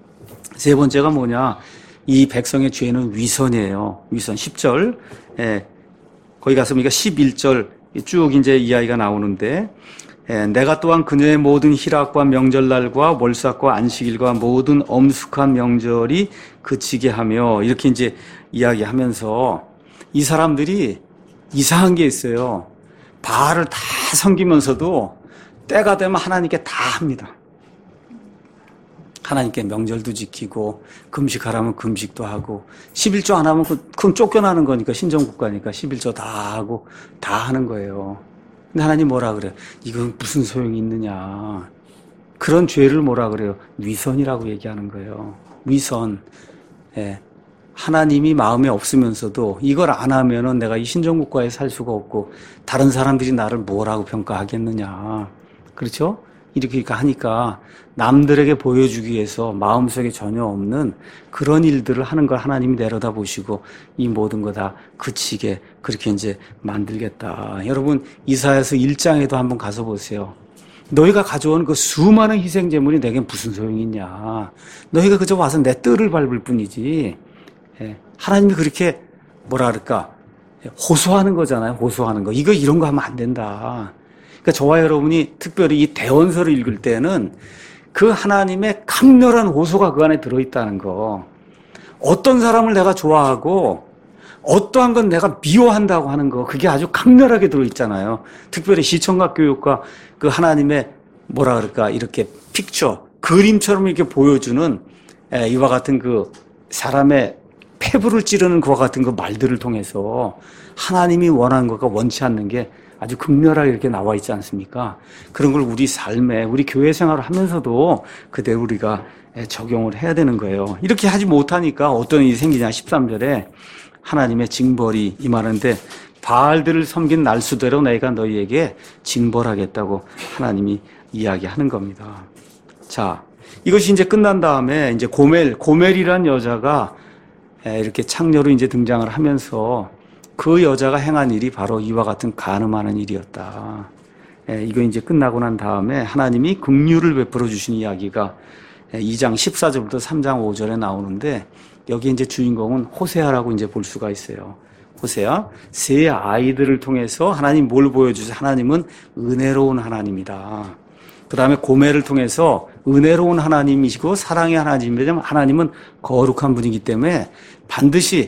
세 번째가 뭐냐? 이 백성의 죄는 위선이에요. 위선. 십 절. 예, 거기 가서 보니까 십일 절 쭉 이제 이야기가 나오는데, 예, 내가 또한 그녀의 모든 희락과 명절날과 월삭과 안식일과 모든 엄숙한 명절이 그치게 하며, 이렇게 이제 이야기하면서 이 사람들이 이상한 게 있어요. 바알을 다 섬기면서도 때가 되면 하나님께 다 합니다. 하나님께 명절도 지키고 금식하라면 금식도 하고 십일 조 안 하면 그건 쫓겨나는 거니까 신정국가니까 십일 조 다 하고 다 하는 거예요. 근데 하나님 뭐라 그래요? 이건 무슨 소용이 있느냐. 그런 죄를 뭐라 그래요? 위선이라고 얘기하는 거예요. 위선. 예. 하나님이 마음에 없으면서도 이걸 안 하면은 내가 이 신정국가에 살 수가 없고 다른 사람들이 나를 뭐라고 평가하겠느냐. 그렇죠? 이렇게 하니까 남들에게 보여주기 위해서 마음속에 전혀 없는 그런 일들을 하는 걸 하나님이 내려다 보시고 이 모든 거 다 그치게 그렇게 이제 만들겠다. 여러분 이사야서 일 장에도 한번 가서 보세요. 너희가 가져온 그 수많은 희생 제물이 내겐 무슨 소용이 있냐. 너희가 그저 와서 내 뜰을 밟을 뿐이지. 예, 하나님이 그렇게 뭐라 그럴까 호소하는 거잖아요. 호소하는 거. 이거 이런 거 하면 안 된다. 그러니까 저와 여러분이 특별히 이 대원서를 읽을 때는 그 하나님의 강렬한 호소가 그 안에 들어있다는 거. 어떤 사람을 내가 좋아하고 어떠한 건 내가 미워한다고 하는 거. 그게 아주 강렬하게 들어있잖아요. 특별히 시청각 교육과 그 하나님의 뭐라 그럴까 이렇게 픽처, 그림처럼 이렇게 보여주는 이와 같은 그 사람의 폐부를 찌르는 그와 같은 그 말들을 통해서 하나님이 원하는 것과 원치 않는 게 아주 극렬하게 이렇게 나와 있지 않습니까? 그런 걸 우리 삶에, 우리 교회 생활을 하면서도 그대로 우리가 적용을 해야 되는 거예요. 이렇게 하지 못하니까 어떤 일이 생기냐. 십삼 절에 하나님의 징벌이 임하는데 바알들을 섬긴 날수대로 내가 너희에게 징벌하겠다고 하나님이 이야기하는 겁니다. 자, 이것이 이제 끝난 다음에 이제 고멜, 고멜이란 여자가 이렇게 창녀로 이제 등장을 하면서 그 여자가 행한 일이 바로 이와 같은 간음하는 일이었다. 이거 이제 끝나고 난 다음에 하나님이 긍휼을 베풀어 주신 이야기가 이 장 십사 절부터 삼 장 오 절에 나오는데 여기 이제 주인공은 호세아라고 이제 볼 수가 있어요. 호세아, 세 아이들을 통해서 하나님 뭘 보여주세요? 하나님은 은혜로운 하나님이다. 그 다음에 고멜을 통해서 은혜로운 하나님이시고 사랑의 하나님이지만 하나님은 거룩한 분이기 때문에 반드시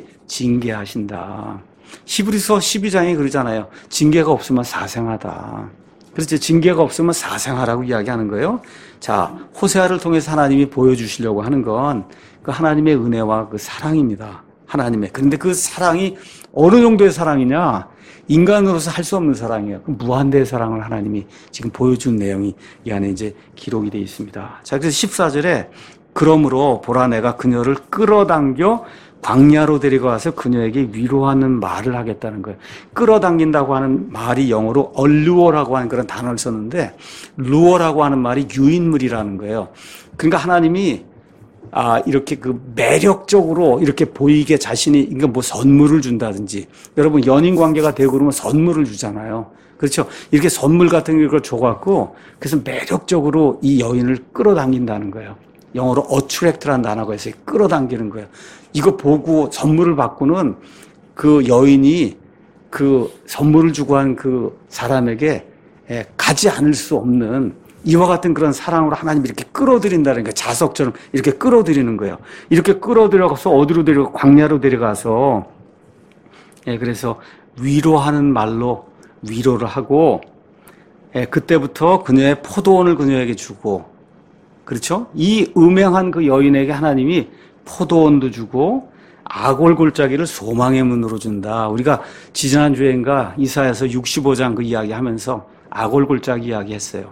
징계하신다. 히브리서 십이 장에 그러잖아요. 징계가 없으면 사생하다. 그렇죠. 징계가 없으면 사생하라고 이야기하는 거예요. 자, 호세아를 통해서 하나님이 보여주시려고 하는 건 그 하나님의 은혜와 그 사랑입니다. 하나님의. 그런데 그 사랑이 어느 정도의 사랑이냐? 인간으로서 할 수 없는 사랑이에요. 그 무한대의 사랑을 하나님이 지금 보여준 내용이 이 안에 이제 기록이 되어 있습니다. 자, 그래서 십사 절에 그러므로 보라 내가 그녀를 끌어당겨 광야로 데리고 와서 그녀에게 위로하는 말을 하겠다는 거예요. 끌어당긴다고 하는 말이 영어로 얼루어라고 하는 그런 단어를 썼는데 루어라고 하는 말이 유인물이라는 거예요. 그러니까 하나님이 아, 이렇게 그 매력적으로 이렇게 보이게 자신이, 그러니까 뭐 선물을 준다든지. 여러분, 연인 관계가 되고 그러면 선물을 주잖아요. 그렇죠? 이렇게 선물 같은 걸 줘갖고, 그래서 매력적으로 이 여인을 끌어당긴다는 거예요. 영어로 attract라는 단어가 있어요. 끌어당기는 거예요. 이거 보고 선물을 받고는 그 여인이 그 선물을 주고 한 그 사람에게 가지 않을 수 없는 이와 같은 그런 사랑으로 하나님이 이렇게 끌어들인다는 거예요. 자석처럼 이렇게 끌어들이는 거예요. 이렇게 끌어들여가서 어디로 데려가? 광야로 데려가서, 예, 그래서 위로하는 말로 위로를 하고, 예, 그때부터 그녀의 포도원을 그녀에게 주고, 그렇죠? 이 음행한 그 여인에게 하나님이 포도원도 주고, 아골골짜기를 소망의 문으로 준다. 우리가 지난주에인가 이사야서 육십오 장 그 이야기 하면서 아골골짜기 이야기 했어요.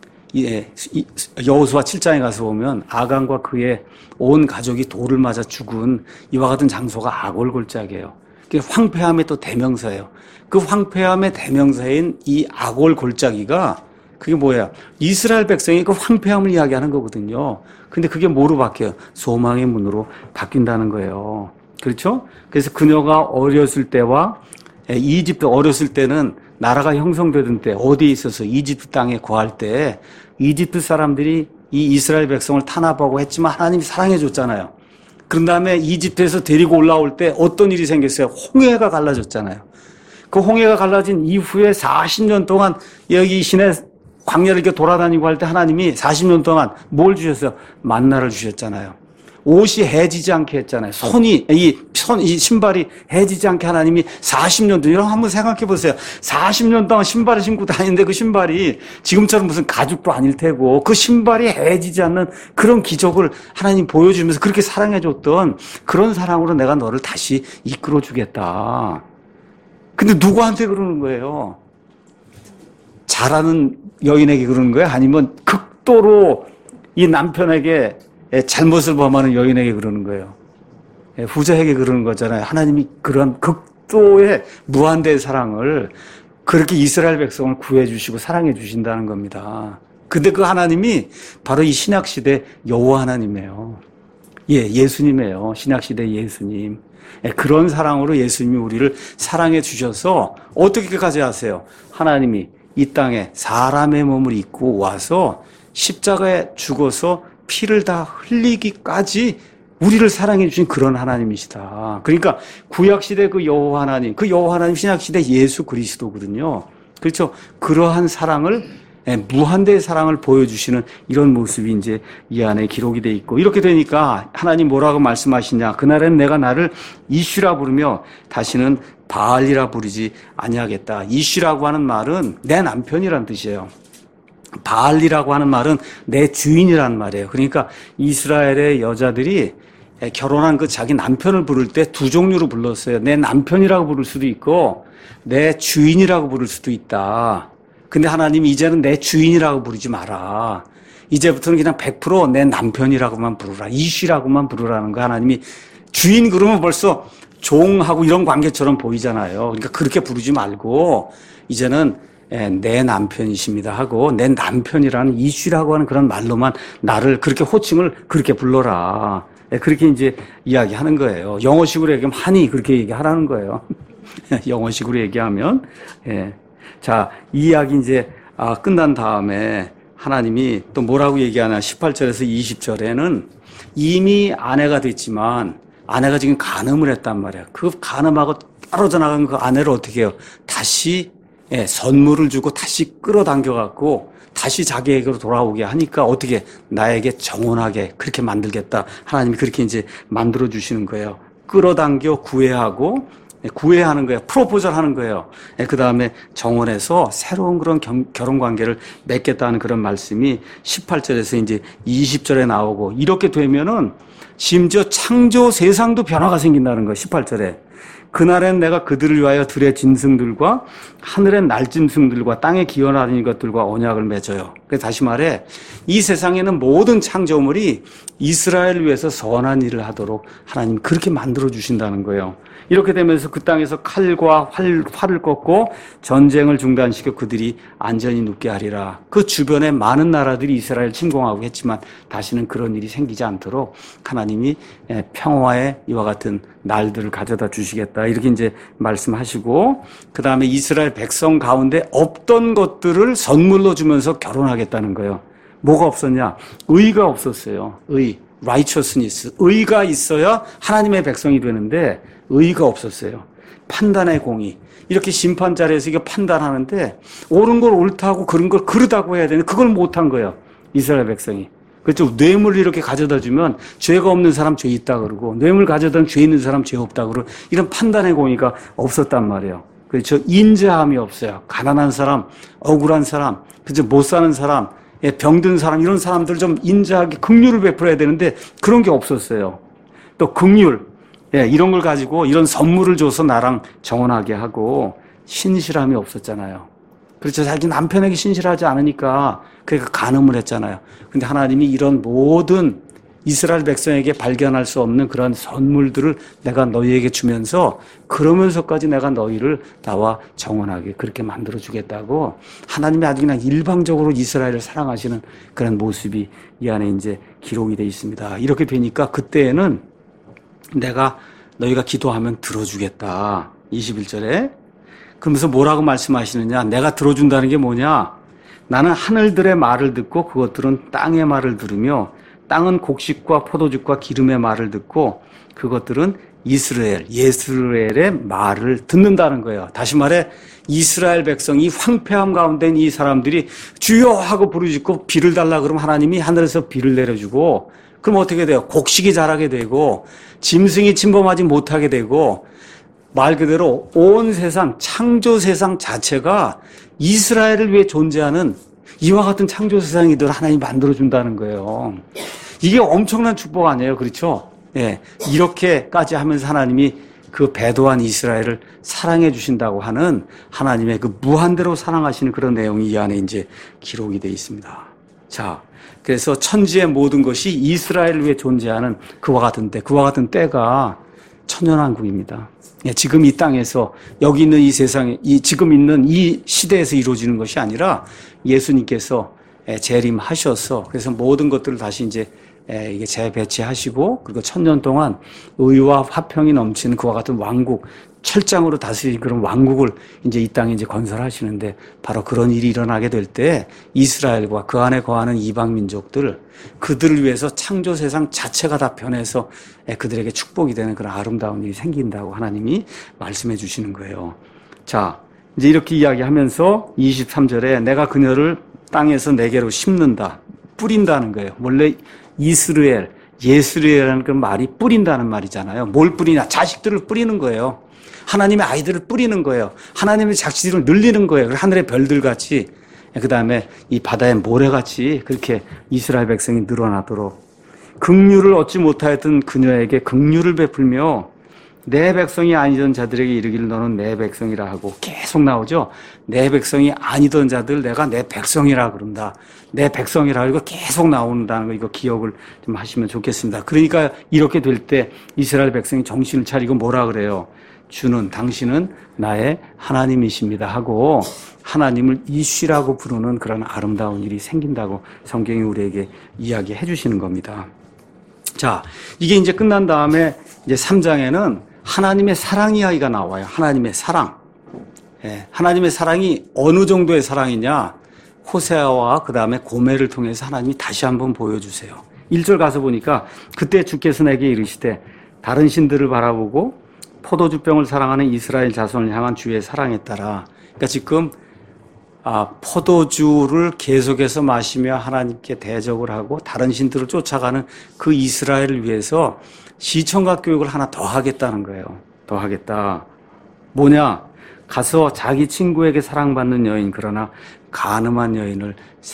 예, 여호수아 칠 장에 가서 보면 아간과 그의 온 가족이 돌을 맞아 죽은 이와 같은 장소가 아골골짜기예요. 그게 황폐함의 또 대명사예요. 그 황폐함의 대명사인 이 아골골짜기가 그게 뭐야? 이스라엘 백성이 그 황폐함을 이야기하는 거거든요. 근데 그게 뭐로 바뀌어요? 소망의 문으로 바뀐다는 거예요. 그렇죠? 그래서 그녀가 어렸을 때와 이집트 어렸을 때는 나라가 형성되던 때 어디에 있어서 이집트 땅에 거할 때 이집트 사람들이 이 이스라엘 백성을 탄압하고 했지만 하나님이 사랑해 줬잖아요. 그런 다음에 이집트에서 데리고 올라올 때 어떤 일이 생겼어요? 홍해가 갈라졌잖아요. 그 홍해가 갈라진 이후에 사십 년 동안 여기 시내 광야를 이렇게 돌아다니고 할 때 하나님이 사십 년 동안 뭘 주셨어요? 만나를 주셨잖아요. 옷이 해지지 않게 했잖아요. 손이, 이, 손, 이 신발이 해지지 않게 하나님이 사십 년 동안, 여러분 한번 생각해 보세요. 사십 년 동안 신발을 신고 다니는데 그 신발이 지금처럼 무슨 가죽도 아닐 테고 그 신발이 해지지 않는 그런 기적을 하나님 보여주면서 그렇게 사랑해 줬던 그런 사랑으로 내가 너를 다시 이끌어 주겠다. 근데 누구한테 그러는 거예요? 잘하는 여인에게 그러는 거예요? 아니면 극도로 이 남편에게 잘못을 범하는 여인에게 그러는 거예요. 후자에게 그러는 거잖아요. 하나님이 그런 극도의 무한대의 사랑을 그렇게 이스라엘 백성을 구해 주시고 사랑해 주신다는 겁니다. 근데 그 하나님이 바로 이 신약시대 여호와 하나님이에요. 예, 예수님이에요. 신약시대 예수님. 그런 사랑으로 예수님이 우리를 사랑해 주셔서 어떻게까지 하세요? 하나님이 이 땅에 사람의 몸을 입고 와서 십자가에 죽어서 피를 다 흘리기까지 우리를 사랑해 주신 그런 하나님이시다. 그러니까 구약시대 그 여호와 하나님, 그 여호와 하나님 신약시대 예수 그리스도거든요. 그렇죠? 그러한 사랑을, 무한대의 사랑을 보여주시는 이런 모습이 이제 이 안에 기록이 돼 있고, 이렇게 되니까 하나님 뭐라고 말씀하시냐? 그날엔 내가 나를 이슈라 부르며 다시는 바알이라 부르지 아니하겠다. 이슈라고 하는 말은 내 남편이란 뜻이에요. 바알이라고 하는 말은 내 주인이란 말이에요. 그러니까 이스라엘의 여자들이 결혼한 그 자기 남편을 부를 때 두 종류로 불렀어요. 내 남편이라고 부를 수도 있고 내 주인이라고 부를 수도 있다. 근데 하나님이 이제는 내 주인이라고 부르지 마라. 이제부터는 그냥 백 퍼센트 내 남편이라고만 부르라. 이슈라고만 부르라는 거. 하나님이 주인 그러면 벌써 종하고 이런 관계처럼 보이잖아요. 그러니까 그렇게 부르지 말고 이제는 내 남편이십니다 하고 내 남편이라는 이슈라고 하는 그런 말로만 나를 그렇게 호칭을 그렇게 불러라. 그렇게 이제 이야기하는 거예요. 영어식으로 얘기하면 하니 그렇게 얘기하라는 거예요. 영어식으로 얘기하면. 예. 자, 이 이야기 이제 아, 끝난 다음에 하나님이 또 뭐라고 얘기하나 십팔 절에서 이십 절에는 이미 아내가 됐지만 아내가 지금 간음을 했단 말이야. 그 간음하고 떨어져 나간 그 아내를 어떻게 해요? 다시 예, 선물을 주고 다시 끌어당겨갖고 다시 자기에게로 돌아오게 하니까 어떻게 나에게 정혼하게 그렇게 만들겠다. 하나님이 그렇게 이제 만들어 주시는 거예요. 끌어당겨 구애하고 구애하는 거예요. 프로포절 하는 거예요. 그 다음에 정혼해서 새로운 그런 결혼 관계를 맺겠다는 그런 말씀이 십팔 절에서 이제 이십 절에 나오고 이렇게 되면은 심지어 창조 세상도 변화가 생긴다는 거예요. 십팔 절에. 그날엔 내가 그들을 위하여 들의 짐승들과 하늘의 날짐승들과 땅에 기어다니는 것들과 언약을 맺어요. 그래서 다시 말해 이 세상에는 모든 창조물이 이스라엘을 위해서 선한 일을 하도록 하나님 그렇게 만들어 주신다는 거예요. 이렇게 되면서 그 땅에서 칼과 활, 활을 꺾고 전쟁을 중단시켜 그들이 안전히 눕게 하리라. 그 주변에 많은 나라들이 이스라엘을 침공하고 했지만 다시는 그런 일이 생기지 않도록 하나님이 평화의 이와 같은 날들을 가져다 주시겠다. 이렇게 이제 말씀하시고 그 다음에 이스라엘 백성 가운데 없던 것들을 선물로 주면서 결혼하겠다는 거예요. 뭐가 없었냐? 의가 없었어요. 의, righteousness. 의가 있어야 하나님의 백성이 되는데 의가 없었어요. 판단의 공의. 이렇게 심판 자리에서 이게 판단하는데 옳은 걸 옳다고 그런 걸 그르다고 해야 되는데 그걸 못한 거예요. 이스라엘 백성이. 그렇죠. 뇌물을 이렇게 가져다 주면 죄가 없는 사람 죄 있다 그러고 뇌물 가져다 죄 있는 사람 죄 없다 그러고 이런 판단의 공의가 없었단 말이에요. 그렇죠. 인자함이 없어요. 가난한 사람, 억울한 사람, 그죠. 못 사는 사람, 병든 사람 이런 사람들 좀 인자하게 긍휼을 베풀어야 되는데 그런 게 없었어요. 또 긍휼. 예, 이런 걸 가지고 이런 선물을 줘서 나랑 정혼하게 하고 신실함이 없었잖아요. 그렇죠. 자기 남편에게 신실하지 않으니까 그러니까 간음을 했잖아요. 근데 하나님이 이런 모든 이스라엘 백성에게 발견할 수 없는 그런 선물들을 내가 너희에게 주면서 그러면서까지 내가 너희를 나와 정혼하게 그렇게 만들어 주겠다고 하나님이 아주 그냥 일방적으로 이스라엘을 사랑하시는 그런 모습이 이 안에 이제 기록이 되어 있습니다. 이렇게 되니까 그때에는 내가 너희가 기도하면 들어주겠다. 이십일 절에. 그러면서 뭐라고 말씀하시느냐. 내가 들어준다는 게 뭐냐. 나는 하늘들의 말을 듣고 그것들은 땅의 말을 들으며 땅은 곡식과 포도즙과 기름의 말을 듣고 그것들은 이스라엘, 예스라엘의 말을 듣는다는 거예요. 다시 말해 이스라엘 백성이 황폐함 가운데 있는 이 사람들이 주여 하고 부르짖고 비를 달라 그러면 하나님이 하늘에서 비를 내려주고 그럼 어떻게 돼요? 곡식이 자라게 되고 짐승이 침범하지 못하게 되고 말 그대로 온 세상, 창조 세상 자체가 이스라엘을 위해 존재하는 이와 같은 창조 세상이들 하나님이 만들어준다는 거예요. 이게 엄청난 축복 아니에요? 그렇죠? 예. 이렇게까지 하면서 하나님이 그 배도한 이스라엘을 사랑해 주신다고 하는 하나님의 그 무한대로 사랑하시는 그런 내용이 이 안에 이제 기록이 되어 있습니다. 자, 그래서 천지의 모든 것이 이스라엘을 위해 존재하는 그와 같은 때, 그와 같은 때가 천년왕국입니다. 예, 지금 이 땅에서 여기 있는 이 세상에, 이 지금 있는 이 시대에서 이루어지는 것이 아니라 예수님께서 재림하셔서 그래서 모든 것들을 다시 이제 이게 재배치하시고 그리고 천년 동안 의와 화평이 넘치는 그와 같은 왕국, 철장으로 다스리는 그런 왕국을 이제 이 땅에 이제 건설하시는데 바로 그런 일이 일어나게 될 때 이스라엘과 그 안에 거하는 이방 민족들 그들을 위해서 창조 세상 자체가 다 변해서 그들에게 축복이 되는 그런 아름다운 일이 생긴다고 하나님이 말씀해 주시는 거예요. 자, 이제 이렇게 이야기하면서 이십삼 절에 내가 그녀를 땅에서 내게로 심는다. 뿌린다는 거예요. 원래 이스라엘, 예스라엘이라는 그 말이 뿌린다는 말이잖아요. 뭘 뿌리냐? 자식들을 뿌리는 거예요. 하나님의 아이들을 뿌리는 거예요. 하나님의 자식들을 늘리는 거예요. 하늘의 별들 같이, 그 다음에 이 바다의 모래같이 그렇게 이스라엘 백성이 늘어나도록 긍휼을 얻지 못하였던 그녀에게 긍휼을 베풀며 내 백성이 아니던 자들에게 이르기를 너는 내 백성이라 하고 계속 나오죠. 내 백성이 아니던 자들 내가 내 백성이라 그런다. 내 백성이라 이거 계속 나온다는 거 이거 기억을 좀 하시면 좋겠습니다. 그러니까 이렇게 될 때 이스라엘 백성이 정신을 차리고 뭐라 그래요? 주는 당신은 나의 하나님이십니다 하고 하나님을 이쉬라고 부르는 그런 아름다운 일이 생긴다고 성경이 우리에게 이야기해 주시는 겁니다. 자, 이게 이제 끝난 다음에 이제 삼 장에는 하나님의 사랑 이야기가 나와요. 하나님의 사랑. 예, 하나님의 사랑이 어느 정도의 사랑이냐? 호세아와 그 다음에 고멜을 통해서 하나님이 다시 한번 보여주세요. 일 절 가서 보니까 그때 주께서 내게 이르시되 다른 신들을 바라보고 포도주병을 사랑하는 이스라엘 자손을 향한 주의 사랑에 따라, 그러니까 지금 아, 포도주를 계속해서 마시며 하나님께 대적을 하고 다른 신들을 쫓아가는 그 이스라엘을 위해서 시청각 교육을 하나 더 하겠다는 거예요. 더 하겠다. 뭐냐? 가서 자기 친구에게 사랑받는 여인, 그러나 간음한 여인을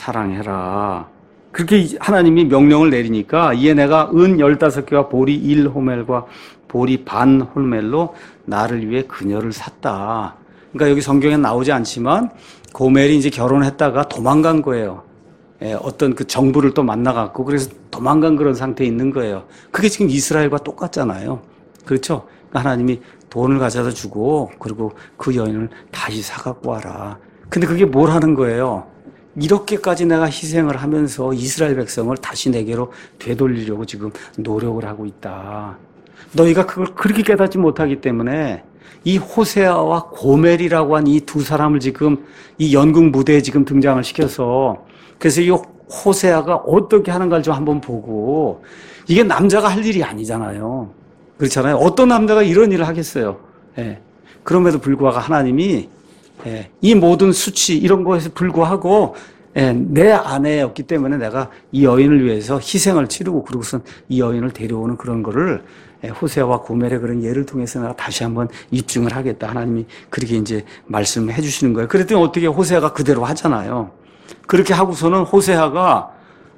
사랑해라. 그렇게 하나님이 명령을 내리니까 이에 내가 은 열다섯 개와 보리 일 호멜과 보리 반 호멜로 나를 위해 그녀를 샀다. 그러니까 여기 성경에 나오지 않지만 고멜이 이제 결혼했다가 도망간 거예요. 예, 어떤 그 정부를 또 만나갖고 그래서 도망간 그런 상태에 있는 거예요. 그게 지금 이스라엘과 똑같잖아요. 그렇죠? 그러니까 하나님이 돈을 가져다 주고 그리고 그 여인을 다시 사갖고 와라. 근데 그게 뭘 하는 거예요? 이렇게까지 내가 희생을 하면서 이스라엘 백성을 다시 내게로 되돌리려고 지금 노력을 하고 있다. 너희가 그걸 그렇게 깨닫지 못하기 때문에 이 호세아와 고멜이라고 한 이 두 사람을 지금 이 연극 무대에 지금 등장을 시켜서, 그래서 이 호세아가 어떻게 하는가를 좀 한번 보고, 이게 남자가 할 일이 아니잖아요. 그렇잖아요. 어떤 남자가 이런 일을 하겠어요. 예. 그럼에도 불구하고 하나님이 예, 이 모든 수치 이런 것에 불구하고 예, 내 아내였기 때문에 내가 이 여인을 위해서 희생을 치르고 그러고선 이 여인을 데려오는 그런 거를 예, 호세아와 고멜의 그런 예를 통해서 내가 다시 한번 입증을 하겠다. 하나님이 그렇게 이제 말씀을 해 주시는 거예요. 그랬더니 어떻게 호세아가 그대로 하잖아요. 그렇게 하고서는 호세아가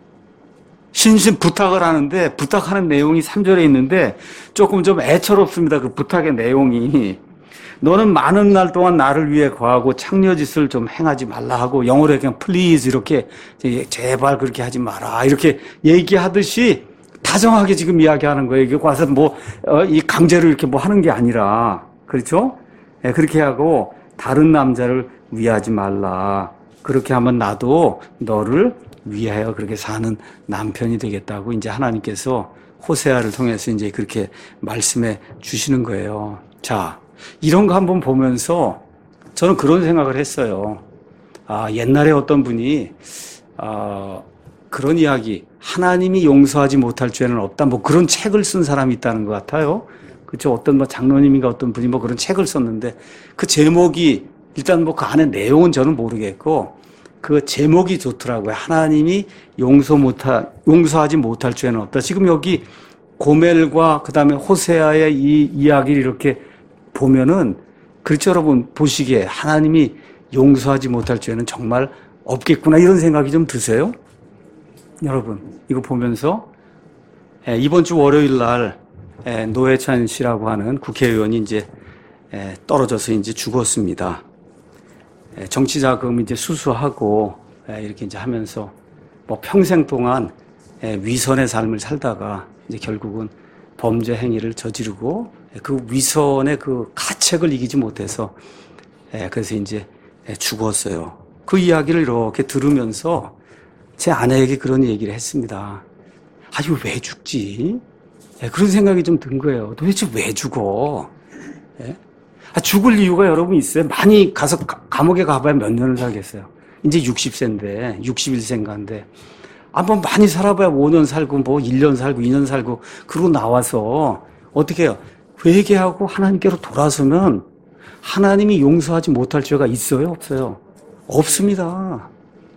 신신 부탁을 하는데 부탁하는 내용이 삼 절에 있는데 조금 좀 애처롭습니다. 그 부탁의 내용이. 너는 많은 날 동안 나를 위해 거하고 창녀짓을 좀 행하지 말라 하고, 영어로 그냥 please 이렇게 제발 그렇게 하지 마라 이렇게 얘기하듯이 다정하게 지금 이야기하는 거예요. 이게 와서 뭐 이 강제로 이렇게 뭐 하는 게 아니라, 그렇죠? 네, 그렇게 하고 다른 남자를 위하지 말라. 그렇게 하면 나도 너를 위하여 그렇게 사는 남편이 되겠다고 이제 하나님께서 호세아를 통해서 이제 그렇게 말씀해 주시는 거예요. 자, 이런 거 한번 보면서 저는 그런 생각을 했어요. 아, 옛날에 어떤 분이 아, 그런 이야기, 하나님이 용서하지 못할 죄는 없다, 뭐 그런 책을 쓴 사람이 있다는 것 같아요. 그렇죠? 어떤 뭐 장로님인가 어떤 분이 뭐 그런 책을 썼는데 그 제목이, 일단 뭐 그 안에 내용은 저는 모르겠고 그 제목이 좋더라고요. 하나님이 용서 못할, 용서하지 못할 죄는 없다. 지금 여기 고멜과 그 다음에 호세아의 이 이야기를 이렇게 보면은, 그렇죠, 여러분? 보시기에 하나님이 용서하지 못할 죄는 정말 없겠구나, 이런 생각이 좀 드세요? 여러분, 이거 보면서 이번 주 월요일 날 노회찬 씨라고 하는 국회의원이 이제 떨어져서 이제 죽었습니다. 정치자금 이제 수수하고 이렇게 이제 하면서 뭐 평생 동안 위선의 삶을 살다가 이제 결국은 범죄 행위를 저지르고 그 위선의 그 가책을 이기지 못해서 그래서 이제 죽었어요. 그 이야기를 이렇게 들으면서 제 아내에게 그런 얘기를 했습니다. 아, 이거 왜 죽지? 그런 생각이 좀 든 거예요. 도대체 왜 죽어? 아, 죽을 이유가 여러분 있어요. 많이 가서 감옥에 가봐야 몇 년을 살겠어요. 이제 육십 세인데, 육십일 세인가인데. 아, 뭐 많이 살아봐야 오 년 살고, 뭐 일 년 살고, 이 년 살고, 그러고 나와서 어떻게 해요? 회개하고 하나님께로 돌아서면 하나님이 용서하지 못할 죄가 있어요? 없어요? 없습니다.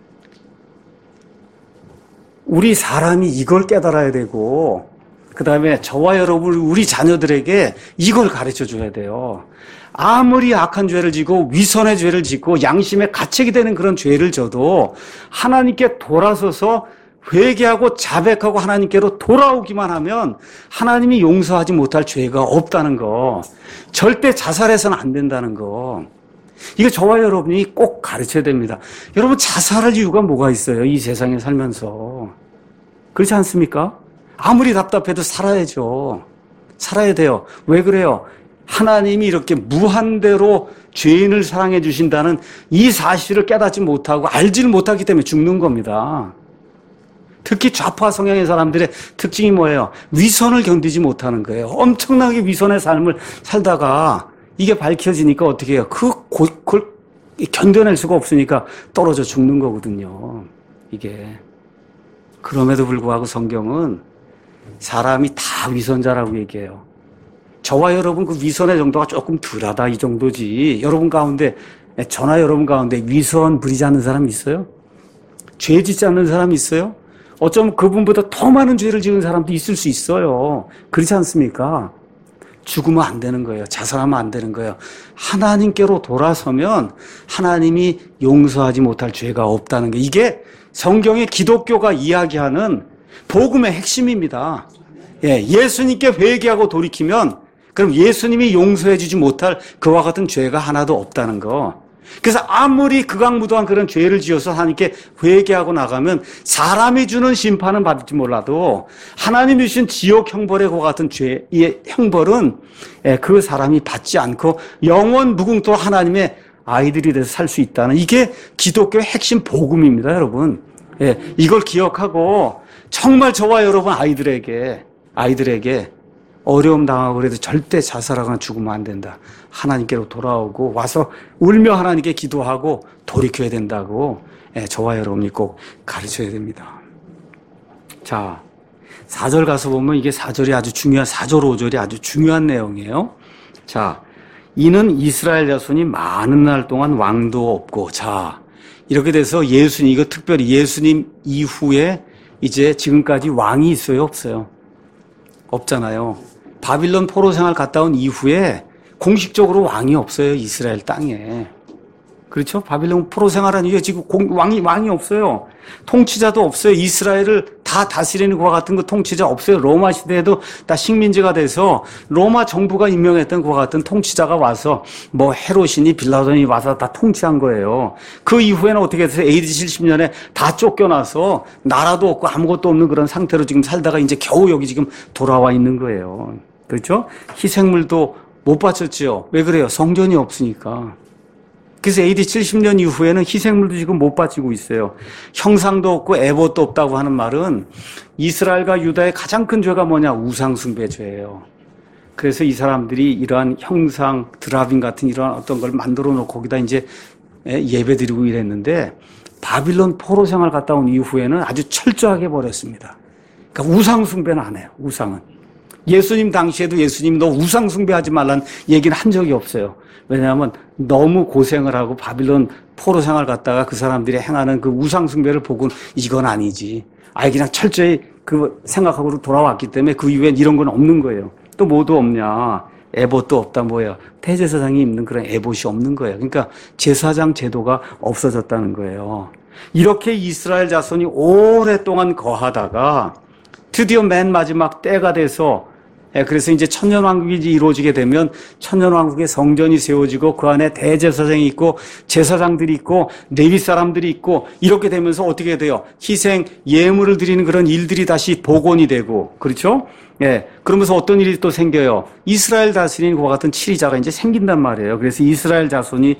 우리 사람이 이걸 깨달아야 되고, 그 다음에 저와 여러분, 우리 자녀들에게 이걸 가르쳐 줘야 돼요. 아무리 악한 죄를 지고 위선의 죄를 짓고 양심의 가책이 되는 그런 죄를 져도 하나님께 돌아서서 회개하고 자백하고 하나님께로 돌아오기만 하면 하나님이 용서하지 못할 죄가 없다는 거, 절대 자살해서는 안 된다는 거, 이거 저와 여러분이 꼭 가르쳐야 됩니다. 여러분, 자살할 이유가 뭐가 있어요? 이 세상에 살면서. 그렇지 않습니까? 아무리 답답해도 살아야죠. 살아야 돼요. 왜 그래요? 하나님이 이렇게 무한대로 죄인을 사랑해 주신다는 이 사실을 깨닫지 못하고 알지를 못하기 때문에 죽는 겁니다. 특히 좌파 성향의 사람들의 특징이 뭐예요? 위선을 견디지 못하는 거예요. 엄청나게 위선의 삶을 살다가 이게 밝혀지니까 어떻게 해요? 그 고, 그걸 견뎌낼 수가 없으니까 떨어져 죽는 거거든요. 이게. 그럼에도 불구하고 성경은 사람이 다 위선자라고 얘기해요. 저와 여러분 그 위선의 정도가 조금 덜하다 이 정도지. 여러분 가운데, 저나 여러분 가운데 위선 부리지 않는 사람 있어요? 죄 짓지 않는 사람 있어요? 어쩌면 그분보다 더 많은 죄를 지은 사람도 있을 수 있어요. 그렇지 않습니까? 죽으면 안 되는 거예요. 자살하면 안 되는 거예요. 하나님께로 돌아서면 하나님이 용서하지 못할 죄가 없다는 게 이게 성경의 기독교가 이야기하는 복음의 핵심입니다. 예, 예수님께 회개하고 돌이키면 그럼 예수님이 용서해 주지 못할 그와 같은 죄가 하나도 없다는 거. 그래서 아무리 극악무도한 그런 죄를 지어서 하나님께 회개하고 나가면 사람이 주는 심판은 받을지 몰라도 하나님이 주신 지옥 형벌의 그와 같은 죄의 형벌은 그 사람이 받지 않고 영원 무궁토록 하나님의 아이들이 돼서 살 수 있다는 이게 기독교의 핵심 복음입니다, 여러분. 예, 이걸 기억하고 정말 저와 여러분 아이들에게 아이들에게 어려움 당하고 그래도 절대 자살하거나 죽으면 안 된다. 하나님께로 돌아오고 와서 울며 하나님께 기도하고 돌이켜야 된다고 예, 저와 여러분이 꼭 가르쳐야 됩니다. 자, 사 절 가서 보면 이게 사 절이 아주 중요한, 사 절, 오 절이 아주 중요한 내용이에요. 자, 이는 이스라엘 자손이 많은 날 동안 왕도 없고, 자, 이렇게 돼서 예수님, 이거 특별히 예수님 이후에 이제 지금까지 왕이 있어요, 없어요? 없잖아요. 바빌론 포로 생활 갔다 온 이후에 공식적으로 왕이 없어요, 이스라엘 땅에. 그렇죠? 바빌론 포로 생활한 이후에 지금 공, 왕이, 왕이 없어요. 통치자도 없어요. 이스라엘을 다 다스리는 것과 같은 그 통치자 없어요. 로마 시대에도 다 식민지가 돼서 로마 정부가 임명했던 것과 같은 통치자가 와서 뭐 헤롯이니 빌라도니 와서 다 통치한 거예요. 그 이후에는 어떻게 해서 에이디 칠십 년에 다 쫓겨나서 나라도 없고 아무것도 없는 그런 상태로 지금 살다가 이제 겨우 여기 지금 돌아와 있는 거예요. 그렇죠? 희생물도 못 바쳤지요. 왜 그래요? 성전이 없으니까. 그래서 에이디 칠십 년 이후에는 희생물도 지금 못 바치고 있어요. 형상도 없고 에봇도 없다고 하는 말은 이스라엘과 유다의 가장 큰 죄가 뭐냐? 우상숭배 죄예요. 그래서 이 사람들이 이러한 형상, 드라빈 같은 이러한 어떤 걸 만들어 놓고 거기다 이제 예배 드리고 이랬는데 바빌론 포로 생활 갔다 온 이후에는 아주 철저하게 버렸습니다. 그러니까 우상숭배는 안 해요. 우상은. 예수님 당시에도 예수님 너 우상숭배하지 말라는 얘기는 한 적이 없어요. 왜냐하면 너무 고생을 하고 바빌론 포로 생활 갔다가 그 사람들이 행하는 그 우상숭배를 보고는 이건 아니지. 아예 그냥 철저히 그 생각하고 돌아왔기 때문에 그 이후엔 이런 건 없는 거예요. 또 뭐도 없냐. 에봇도 없다 뭐예요. 대제사장이 입는 그런 에봇이 없는 거예요. 그러니까 제사장 제도가 없어졌다는 거예요. 이렇게 이스라엘 자손이 오랫동안 거하다가 드디어 맨 마지막 때가 돼서 예, 그래서 이제 천년왕국이 이루어지게 되면 천년왕국의 성전이 세워지고 그 안에 대제사장이 있고 제사장들이 있고 레위 사람들이 있고 이렇게 되면서 어떻게 돼요? 희생, 예물을 드리는 그런 일들이 다시 복원이 되고 그렇죠? 예, 그러면서 어떤 일이 또 생겨요? 이스라엘 다스리는 그와 같은 치리자가 이제 생긴단 말이에요. 그래서 이스라엘 자손이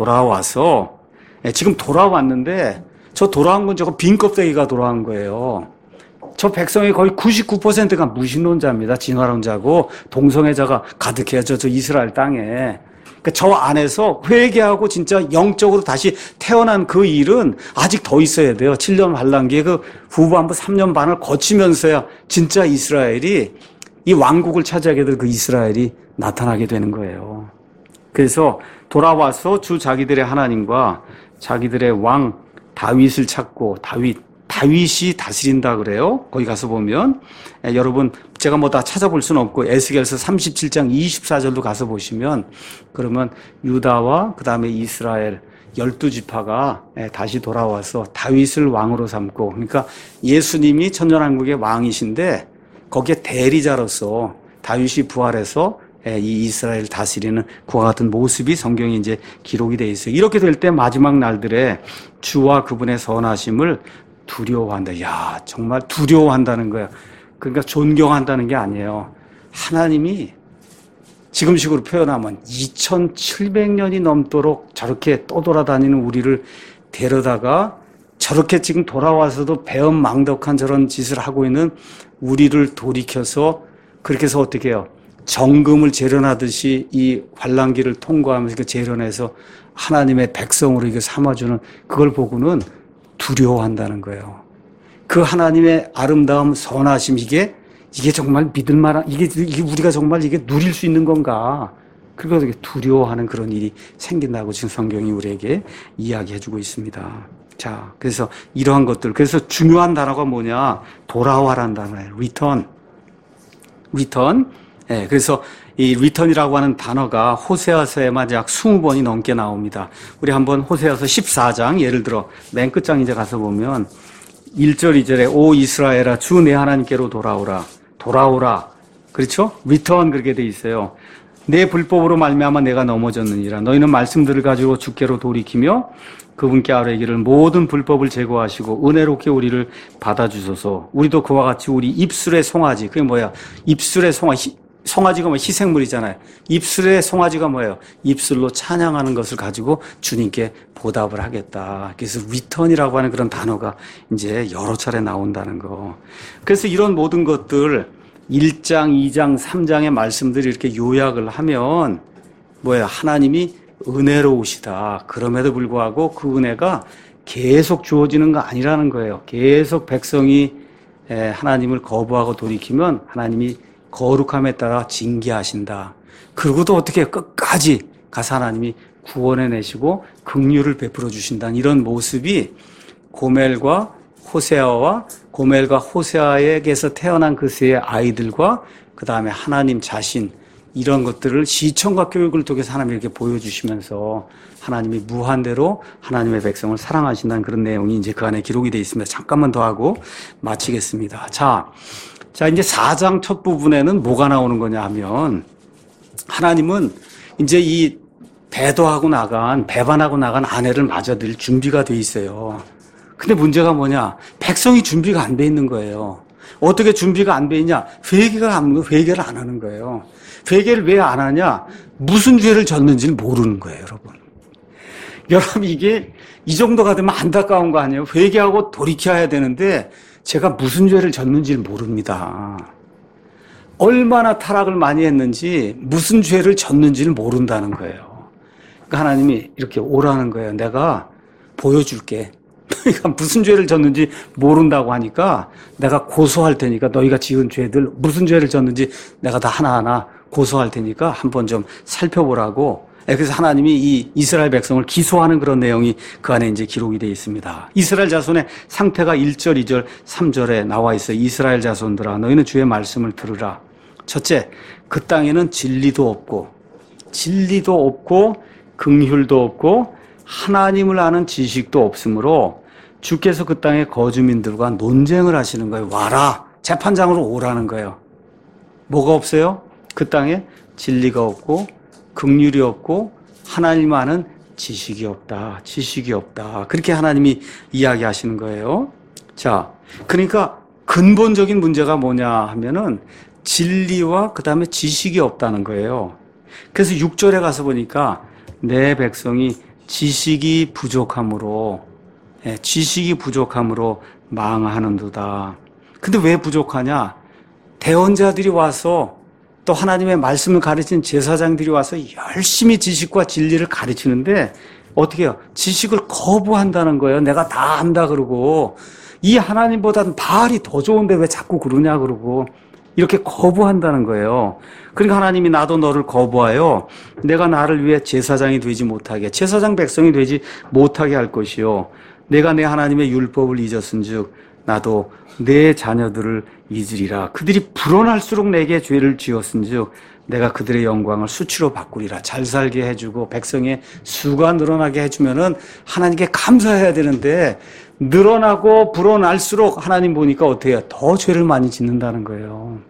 돌아와서 예, 지금 돌아왔는데 저 돌아온 건 저거 빈 껍데기가 돌아온 거예요. 저 백성의 거의 구십구 퍼센트가 무신론자입니다. 진화론자고 동성애자가 가득해요. 저, 저 이스라엘 땅에. 그러니까 저 안에서 회개하고 진짜 영적으로 다시 태어난 그 일은 아직 더 있어야 돼요. 칠 년 환란기에 그 후반부 삼 년 반을 거치면서야 진짜 이스라엘이 이 왕국을 차지하게 될 그 이스라엘이 나타나게 되는 거예요. 그래서 돌아와서 주 자기들의 하나님과 자기들의 왕 다윗을 찾고 다윗 다윗이 다스린다 그래요. 거기 가서 보면 에, 여러분 제가 뭐 다 찾아볼 수는 없고 에스겔서 삼십칠 장 이십사 절로 가서 보시면 그러면 유다와 그 다음에 이스라엘 열두 지파가 에, 다시 돌아와서 다윗을 왕으로 삼고 그러니까 예수님이 천년왕국의 왕이신데 거기에 대리자로서 다윗이 부활해서 에, 이 이스라엘 다스리는 그와 같은 모습이 성경에 이제 기록이 돼 있어요. 이렇게 될 때 마지막 날들에 주와 그분의 선하심을 두려워한다. 야, 정말 두려워한다는 거야. 그러니까 존경한다는 게 아니에요. 하나님이 지금식으로 표현하면 이천칠백 년이 넘도록 저렇게 떠돌아다니는 우리를 데려다가 저렇게 지금 돌아와서도 배은망덕한 저런 짓을 하고 있는 우리를 돌이켜서 그렇게 해서 어떻게 해요? 정금을 재련하듯이 이 환란기를 통과하면서 재련해서 하나님의 백성으로 이게 삼아주는 그걸 보고는 두려워한다는 거예요. 그 하나님의 아름다움, 선하심, 이게, 이게 정말 믿을 만한, 이게, 이게 우리가 정말 이게 누릴 수 있는 건가. 그리고 되게 두려워하는 그런 일이 생긴다고 지금 성경이 우리에게 이야기해주고 있습니다. 자, 그래서 이러한 것들, 그래서 중요한 단어가 뭐냐? 돌아와란 단어예요. return. return. 예, 그래서 이 return이라고 하는 단어가 호세아서에만 약 이십 번이 넘게 나옵니다. 우리 한번 호세아서 십사 장, 예를 들어 맨 끝장 이제 가서 보면 일 절, 이 절에 오 이스라엘아 주 내 하나님께로 돌아오라. 돌아오라. 그렇죠? return 그렇게 돼 있어요. 내 불법으로 말미암아 내가 넘어졌느니라. 너희는 말씀들을 가지고 주께로 돌이키며 그분께 아뢰기를 모든 불법을 제거하시고 은혜롭게 우리를 받아주소서. 우리도 그와 같이 우리 입술의 송아지. 그게 뭐야? 입술의 송아지. 송아지가 뭐 희생물이잖아요. 입술의 송아지가 뭐예요? 입술로 찬양하는 것을 가지고 주님께 보답을 하겠다. 그래서 return이라고 하는 그런 단어가 이제 여러 차례 나온다는 거. 그래서 이런 모든 것들 일 장, 이 장, 삼 장의 말씀들이 이렇게 요약을 하면 뭐예요? 하나님이 은혜로우시다. 그럼에도 불구하고 그 은혜가 계속 주어지는 거 아니라는 거예요. 계속 백성이 하나님을 거부하고 돌이키면 하나님이 거룩함에 따라 징계하신다. 그러고도 어떻게 끝까지 가서 하나님이 구원해내시고 긍휼을 베풀어 주신다는 이런 모습이 고멜과 호세아와 고멜과 호세아에게서 태어난 그 세 아이들과 그 다음에 하나님 자신 이런 것들을 시청과 교육을 통해서 하나님이 이렇게 보여주시면서 하나님이 무한대로 하나님의 백성을 사랑하신다는 그런 내용이 이제 그 안에 기록이 되어 있습니다. 잠깐만 더 하고 마치겠습니다. 자, 자, 이제 사 장 첫 부분에는 뭐가 나오는 거냐 하면 하나님은 이제 이 배도하고 나간, 배반하고 나간 아내를 맞아들일 준비가 돼 있어요. 근데 문제가 뭐냐? 백성이 준비가 안 돼 있는 거예요. 어떻게 준비가 안 돼 있냐? 회개가 안, 회개를 안 하는 거예요. 회개를 왜 안 하냐? 무슨 죄를 졌는지를 모르는 거예요, 여러분. 여러분, 이게 이 정도가 되면 안타까운 거 아니에요? 회개하고 돌이켜야 되는데 제가 무슨 죄를 졌는지를 모릅니다. 얼마나 타락을 많이 했는지 무슨 죄를 졌는지를 모른다는 거예요. 그러니까 하나님이 이렇게 오라는 거예요. 내가 보여줄게. 너희가 무슨 죄를 졌는지 모른다고 하니까 내가 고소할 테니까 너희가 지은 죄들 무슨 죄를 졌는지 내가 다 하나하나 고소할 테니까 한번 좀 살펴보라고. 그래서 하나님이 이 이스라엘 백성을 기소하는 그런 내용이 그 안에 이제 기록이 되어 있습니다. 이스라엘 자손의 상태가 일 절, 이 절, 삼 절에 나와 있어요. 이스라엘 자손들아 너희는 주의 말씀을 들으라. 첫째, 그 땅에는 진리도 없고 진리도 없고 긍휼도 없고 하나님을 아는 지식도 없으므로 주께서 그 땅의 거주민들과 논쟁을 하시는 거예요. 와라. 재판장으로 오라는 거예요. 뭐가 없어요? 그 땅에 진리가 없고 긍휼이 없고 하나님 아는 지식이 없다. 지식이 없다. 그렇게 하나님이 이야기하시는 거예요. 자, 그러니까 근본적인 문제가 뭐냐 하면은 진리와 그 다음에 지식이 없다는 거예요. 그래서 육 절에 가서 보니까 내 백성이 지식이 부족함으로, 예, 지식이 부족함으로 망하는도다. 근데 왜 부족하냐? 대언자들이 와서 또 하나님의 말씀을 가르치는 제사장들이 와서 열심히 지식과 진리를 가르치는데 어떻게 해요? 지식을 거부한다는 거예요. 내가 다 안다 그러고 이 하나님보다는 바알이 더 좋은데 왜 자꾸 그러냐 그러고 이렇게 거부한다는 거예요. 그러니까 하나님이 나도 너를 거부하여 내가 나를 위해 제사장이 되지 못하게 제사장 백성이 되지 못하게 할 것이요 내가 내 하나님의 율법을 잊었은즉 나도 내 자녀들을 잊으리라. 그들이 불어날수록 내게 죄를 지었은즉 내가 그들의 영광을 수치로 바꾸리라. 잘 살게 해주고 백성의 수가 늘어나게 해주면은 하나님께 감사해야 되는데 늘어나고 불어날수록 하나님 보니까 어떻게 해요? 더 죄를 많이 짓는다는 거예요.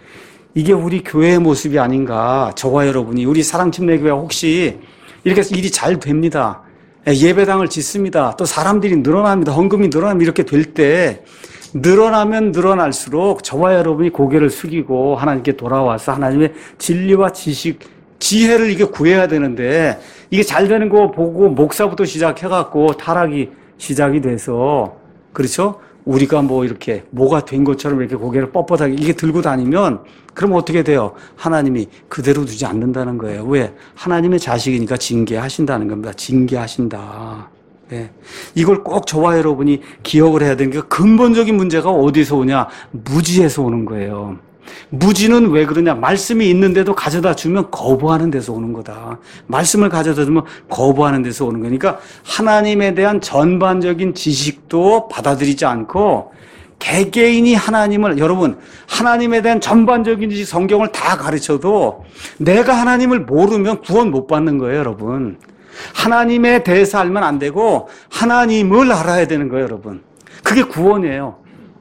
이게 우리 교회의 모습이 아닌가. 저와 여러분이 우리 사랑침례교회 혹시 이렇게 일이 잘 됩니다. 예배당을 짓습니다. 또 사람들이 늘어납니다. 헌금이 늘어납니다. 이렇게 될 때 늘어나면 늘어날수록 저와 여러분이 고개를 숙이고 하나님께 돌아와서 하나님의 진리와 지식, 지혜를 이게 구해야 되는데 이게 잘 되는 거 보고 목사부터 시작해갖고 타락이 시작이 돼서 그렇죠? 우리가 뭐 이렇게 뭐가 된 것처럼 이렇게 고개를 뻣뻣하게 이게 들고 다니면 그럼 어떻게 돼요? 하나님이 그대로 두지 않는다는 거예요. 왜? 하나님의 자식이니까 징계하신다는 겁니다. 징계하신다. 네. 이걸 꼭 저와 여러분이 기억을 해야 되는 게 근본적인 문제가 어디서 오냐? 무지에서 오는 거예요. 무지는 왜 그러냐? 말씀이 있는데도 가져다 주면 거부하는 데서 오는 거다. 말씀을 가져다 주면 거부하는 데서 오는 거니까 하나님에 대한 전반적인 지식도 받아들이지 않고 개개인이 하나님을, 여러분, 하나님에 대한 전반적인 지식 성경을 다 가르쳐도 내가 하나님을 모르면 구원 못 받는 거예요, 여러분. 하나님에 대해서 알면 안 되고 하나님을 알아야 되는 거예요, 여러분. 그게 구원이에요.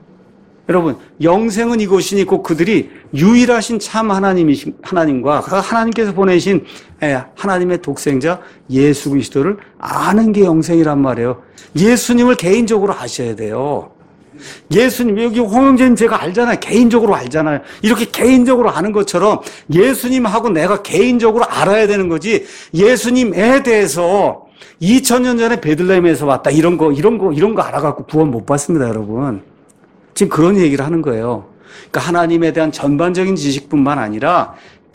여러분, 영생은 이것이니 곧 그들이 유일하신 참 하나님이신 하나님과 하나님께서 보내신 하나님의 독생자 예수 그리스도를 아는 게 영생이란 말이에요. 예수님을 개인적으로 아셔야 돼요. 예수님, 여기 홍영재님 제가 알잖아요. 개인적으로 알잖아요. 이렇게 개인적으로 아는 것처럼 예수님하고 내가 개인적으로 알아야 되는 거지. 예수님에 대해서 이천 년 전에 베들레헴에서 왔다 이런 거 이런 거 이런 거 알아갖고 구원 못 받습니다, 여러분. 지금 그런 얘기를 하는 거예요. 그러니까 하나님에 대한 전반적인 지식뿐만 아니라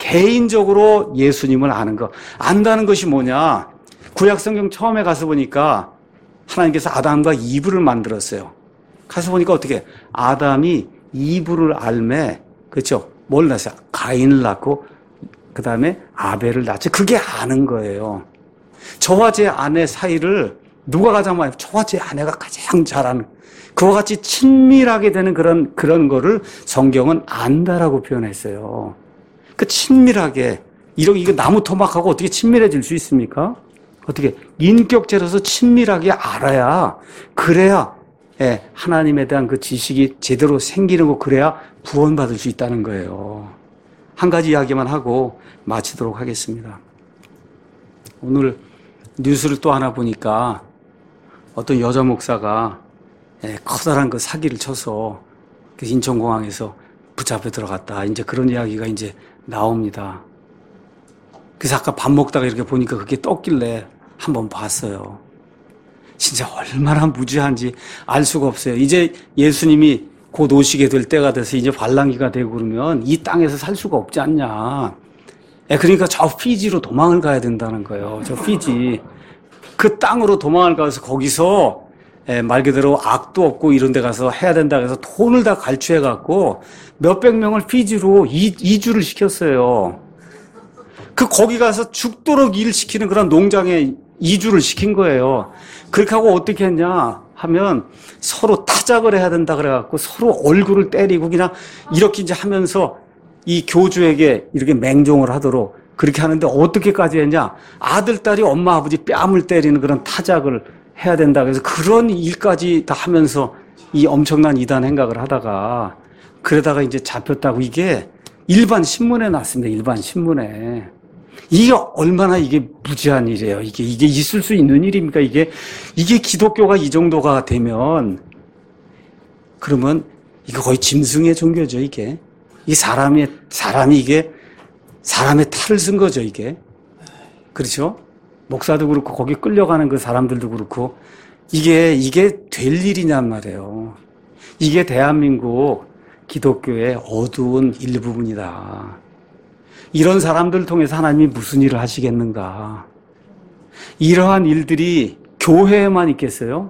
개인적으로 예수님을 아는 거. 안다는 것이 뭐냐? 구약성경 처음에 가서 보니까 하나님께서 아담과 이브를 만들었어요. 가서 보니까 어떻게 아담이 이브를 알매, 그렇죠? 뭘 낳았어요? 가인을 낳고 그 다음에 아벨을 낳지. 그게 아는 거예요. 저와 제 아내 사이를 누가 가장 많이, 저와 제 아내가 가장 잘 아는, 그와 같이 친밀하게 되는 그런, 그런 거를 성경은 안다라고 표현했어요. 그 친밀하게, 이런, 이거 나무 토막하고 어떻게 친밀해질 수 있습니까? 어떻게, 인격체로서 친밀하게 알아야, 그래야, 예, 하나님에 대한 그 지식이 제대로 생기는 거, 그래야 구원받을 수 있다는 거예요. 한 가지 이야기만 하고 마치도록 하겠습니다. 오늘 뉴스를 또 하나 보니까 어떤 여자 목사가 예, 커다란 그 사기를 쳐서 그 인천공항에서 붙잡혀 들어갔다. 이제 그런 이야기가 이제 나옵니다. 그래서 아까 밥 먹다가 이렇게 보니까 그게 떴길래 한번 봤어요. 진짜 얼마나 무지한지 알 수가 없어요. 이제 예수님이 곧 오시게 될 때가 돼서 이제 환란기가 되고 그러면 이 땅에서 살 수가 없지 않냐. 예, 그러니까 저 피지로 도망을 가야 된다는 거예요. 저 피지. 그 땅으로 도망을 가서 거기서 예, 말 그대로 악도 없고 이런 데 가서 해야 된다 그래서 돈을 다 갈취해 갖고 몇백 명을 피지로 이, 이주를 시켰어요. 그 거기 가서 죽도록 일 시키는 그런 농장에 이주를 시킨 거예요. 그렇게 하고 어떻게 했냐 하면 서로 타작을 해야 된다 그래 갖고 서로 얼굴을 때리고 그냥 이렇게 이제 하면서 이 교주에게 이렇게 맹종을 하도록 그렇게 하는데 어떻게까지 했냐? 아들, 딸이 엄마, 아버지 뺨을 때리는 그런 타작을 해야 된다. 그래서 그런 일까지 다 하면서 이 엄청난 이단 행각을 하다가 그러다가 이제 잡혔다고 이게 일반 신문에 났습니다. 일반 신문에. 이게 얼마나 이게 무지한 일이에요. 이게, 이게 있을 수 있는 일입니까? 이게, 이게 기독교가 이 정도가 되면 그러면 이거 거의 짐승의 종교죠, 이게. 이 사람이, 사람이 이게 사람의 탈을 쓴 거죠, 이게. 그렇죠? 목사도 그렇고, 거기 끌려가는 그 사람들도 그렇고, 이게, 이게 될 일이냔 말이에요. 이게 대한민국 기독교의 어두운 일부분이다. 이런 사람들을 통해서 하나님이 무슨 일을 하시겠는가. 이러한 일들이 교회에만 있겠어요?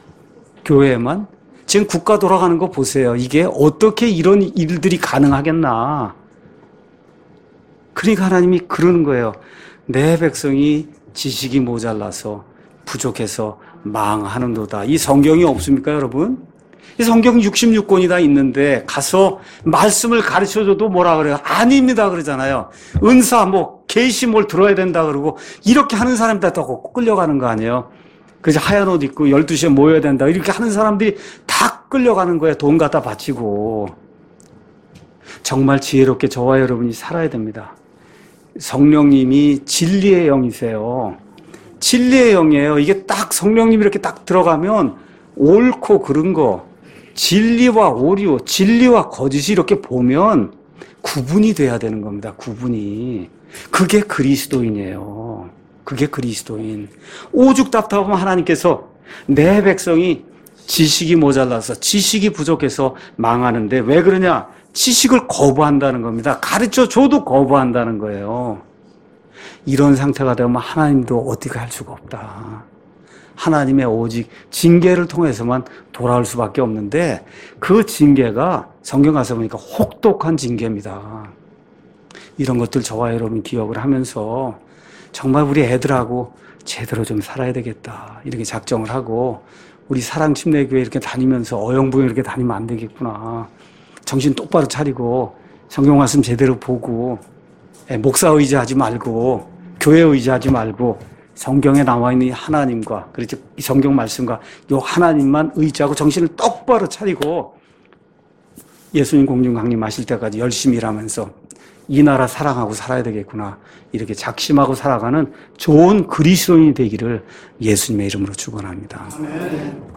교회에만? 지금 국가 돌아가는 거 보세요. 이게 어떻게 이런 일들이 가능하겠나. 그러니까 하나님이 그러는 거예요. 내 백성이 지식이 모자라서 부족해서 망하는도다. 이 성경이 없습니까, 여러분? 이 성경 육십육 권이 다 있는데 가서 말씀을 가르쳐줘도 뭐라 그래요? 아닙니다 그러잖아요. 은사 뭐 계시 뭘 들어야 된다 그러고 이렇게 하는 사람들 다 끌려가는 거 아니에요? 그래서 하얀 옷 입고 열두 시에 모여야 된다 이렇게 하는 사람들이 다 끌려가는 거예요. 돈 갖다 바치고. 정말 지혜롭게 저와 여러분이 살아야 됩니다. 성령님이 진리의 영이세요. 진리의 영이에요. 이게 딱 성령님이 이렇게 딱 들어가면 옳고 그른 거, 진리와 오류, 진리와 거짓이 이렇게 보면 구분이 돼야 되는 겁니다. 구분이. 그게 그리스도인이에요. 그게 그리스도인. 오죽 답답하면 하나님께서 내 백성이 지식이 모자라서 지식이 부족해서 망하는데 왜 그러냐? 지식을 거부한다는 겁니다. 가르쳐 줘도 거부한다는 거예요. 이런 상태가 되면 하나님도 어떻게 할 수가 없다. 하나님의 오직 징계를 통해서만 돌아올 수밖에 없는데 그 징계가 성경 가서 보니까 혹독한 징계입니다. 이런 것들 저와 여러분 기억을 하면서 정말 우리 애들하고 제대로 좀 살아야 되겠다. 이렇게 작정을 하고 우리 사랑침례교회 이렇게 다니면서 어영부영 이렇게 다니면 안 되겠구나. 정신 똑바로 차리고 성경 말씀 제대로 보고 목사 의지하지 말고 교회 의지하지 말고 성경에 나와 있는 이 하나님과 그렇죠 이 성경 말씀과 이 하나님만 의지하고 정신을 똑바로 차리고 예수님 공중 강림하실 때까지 열심히 일하면서 이 나라 사랑하고 살아야 되겠구나. 이렇게 작심하고 살아가는 좋은 그리스도인이 되기를 예수님의 이름으로 축원합니다.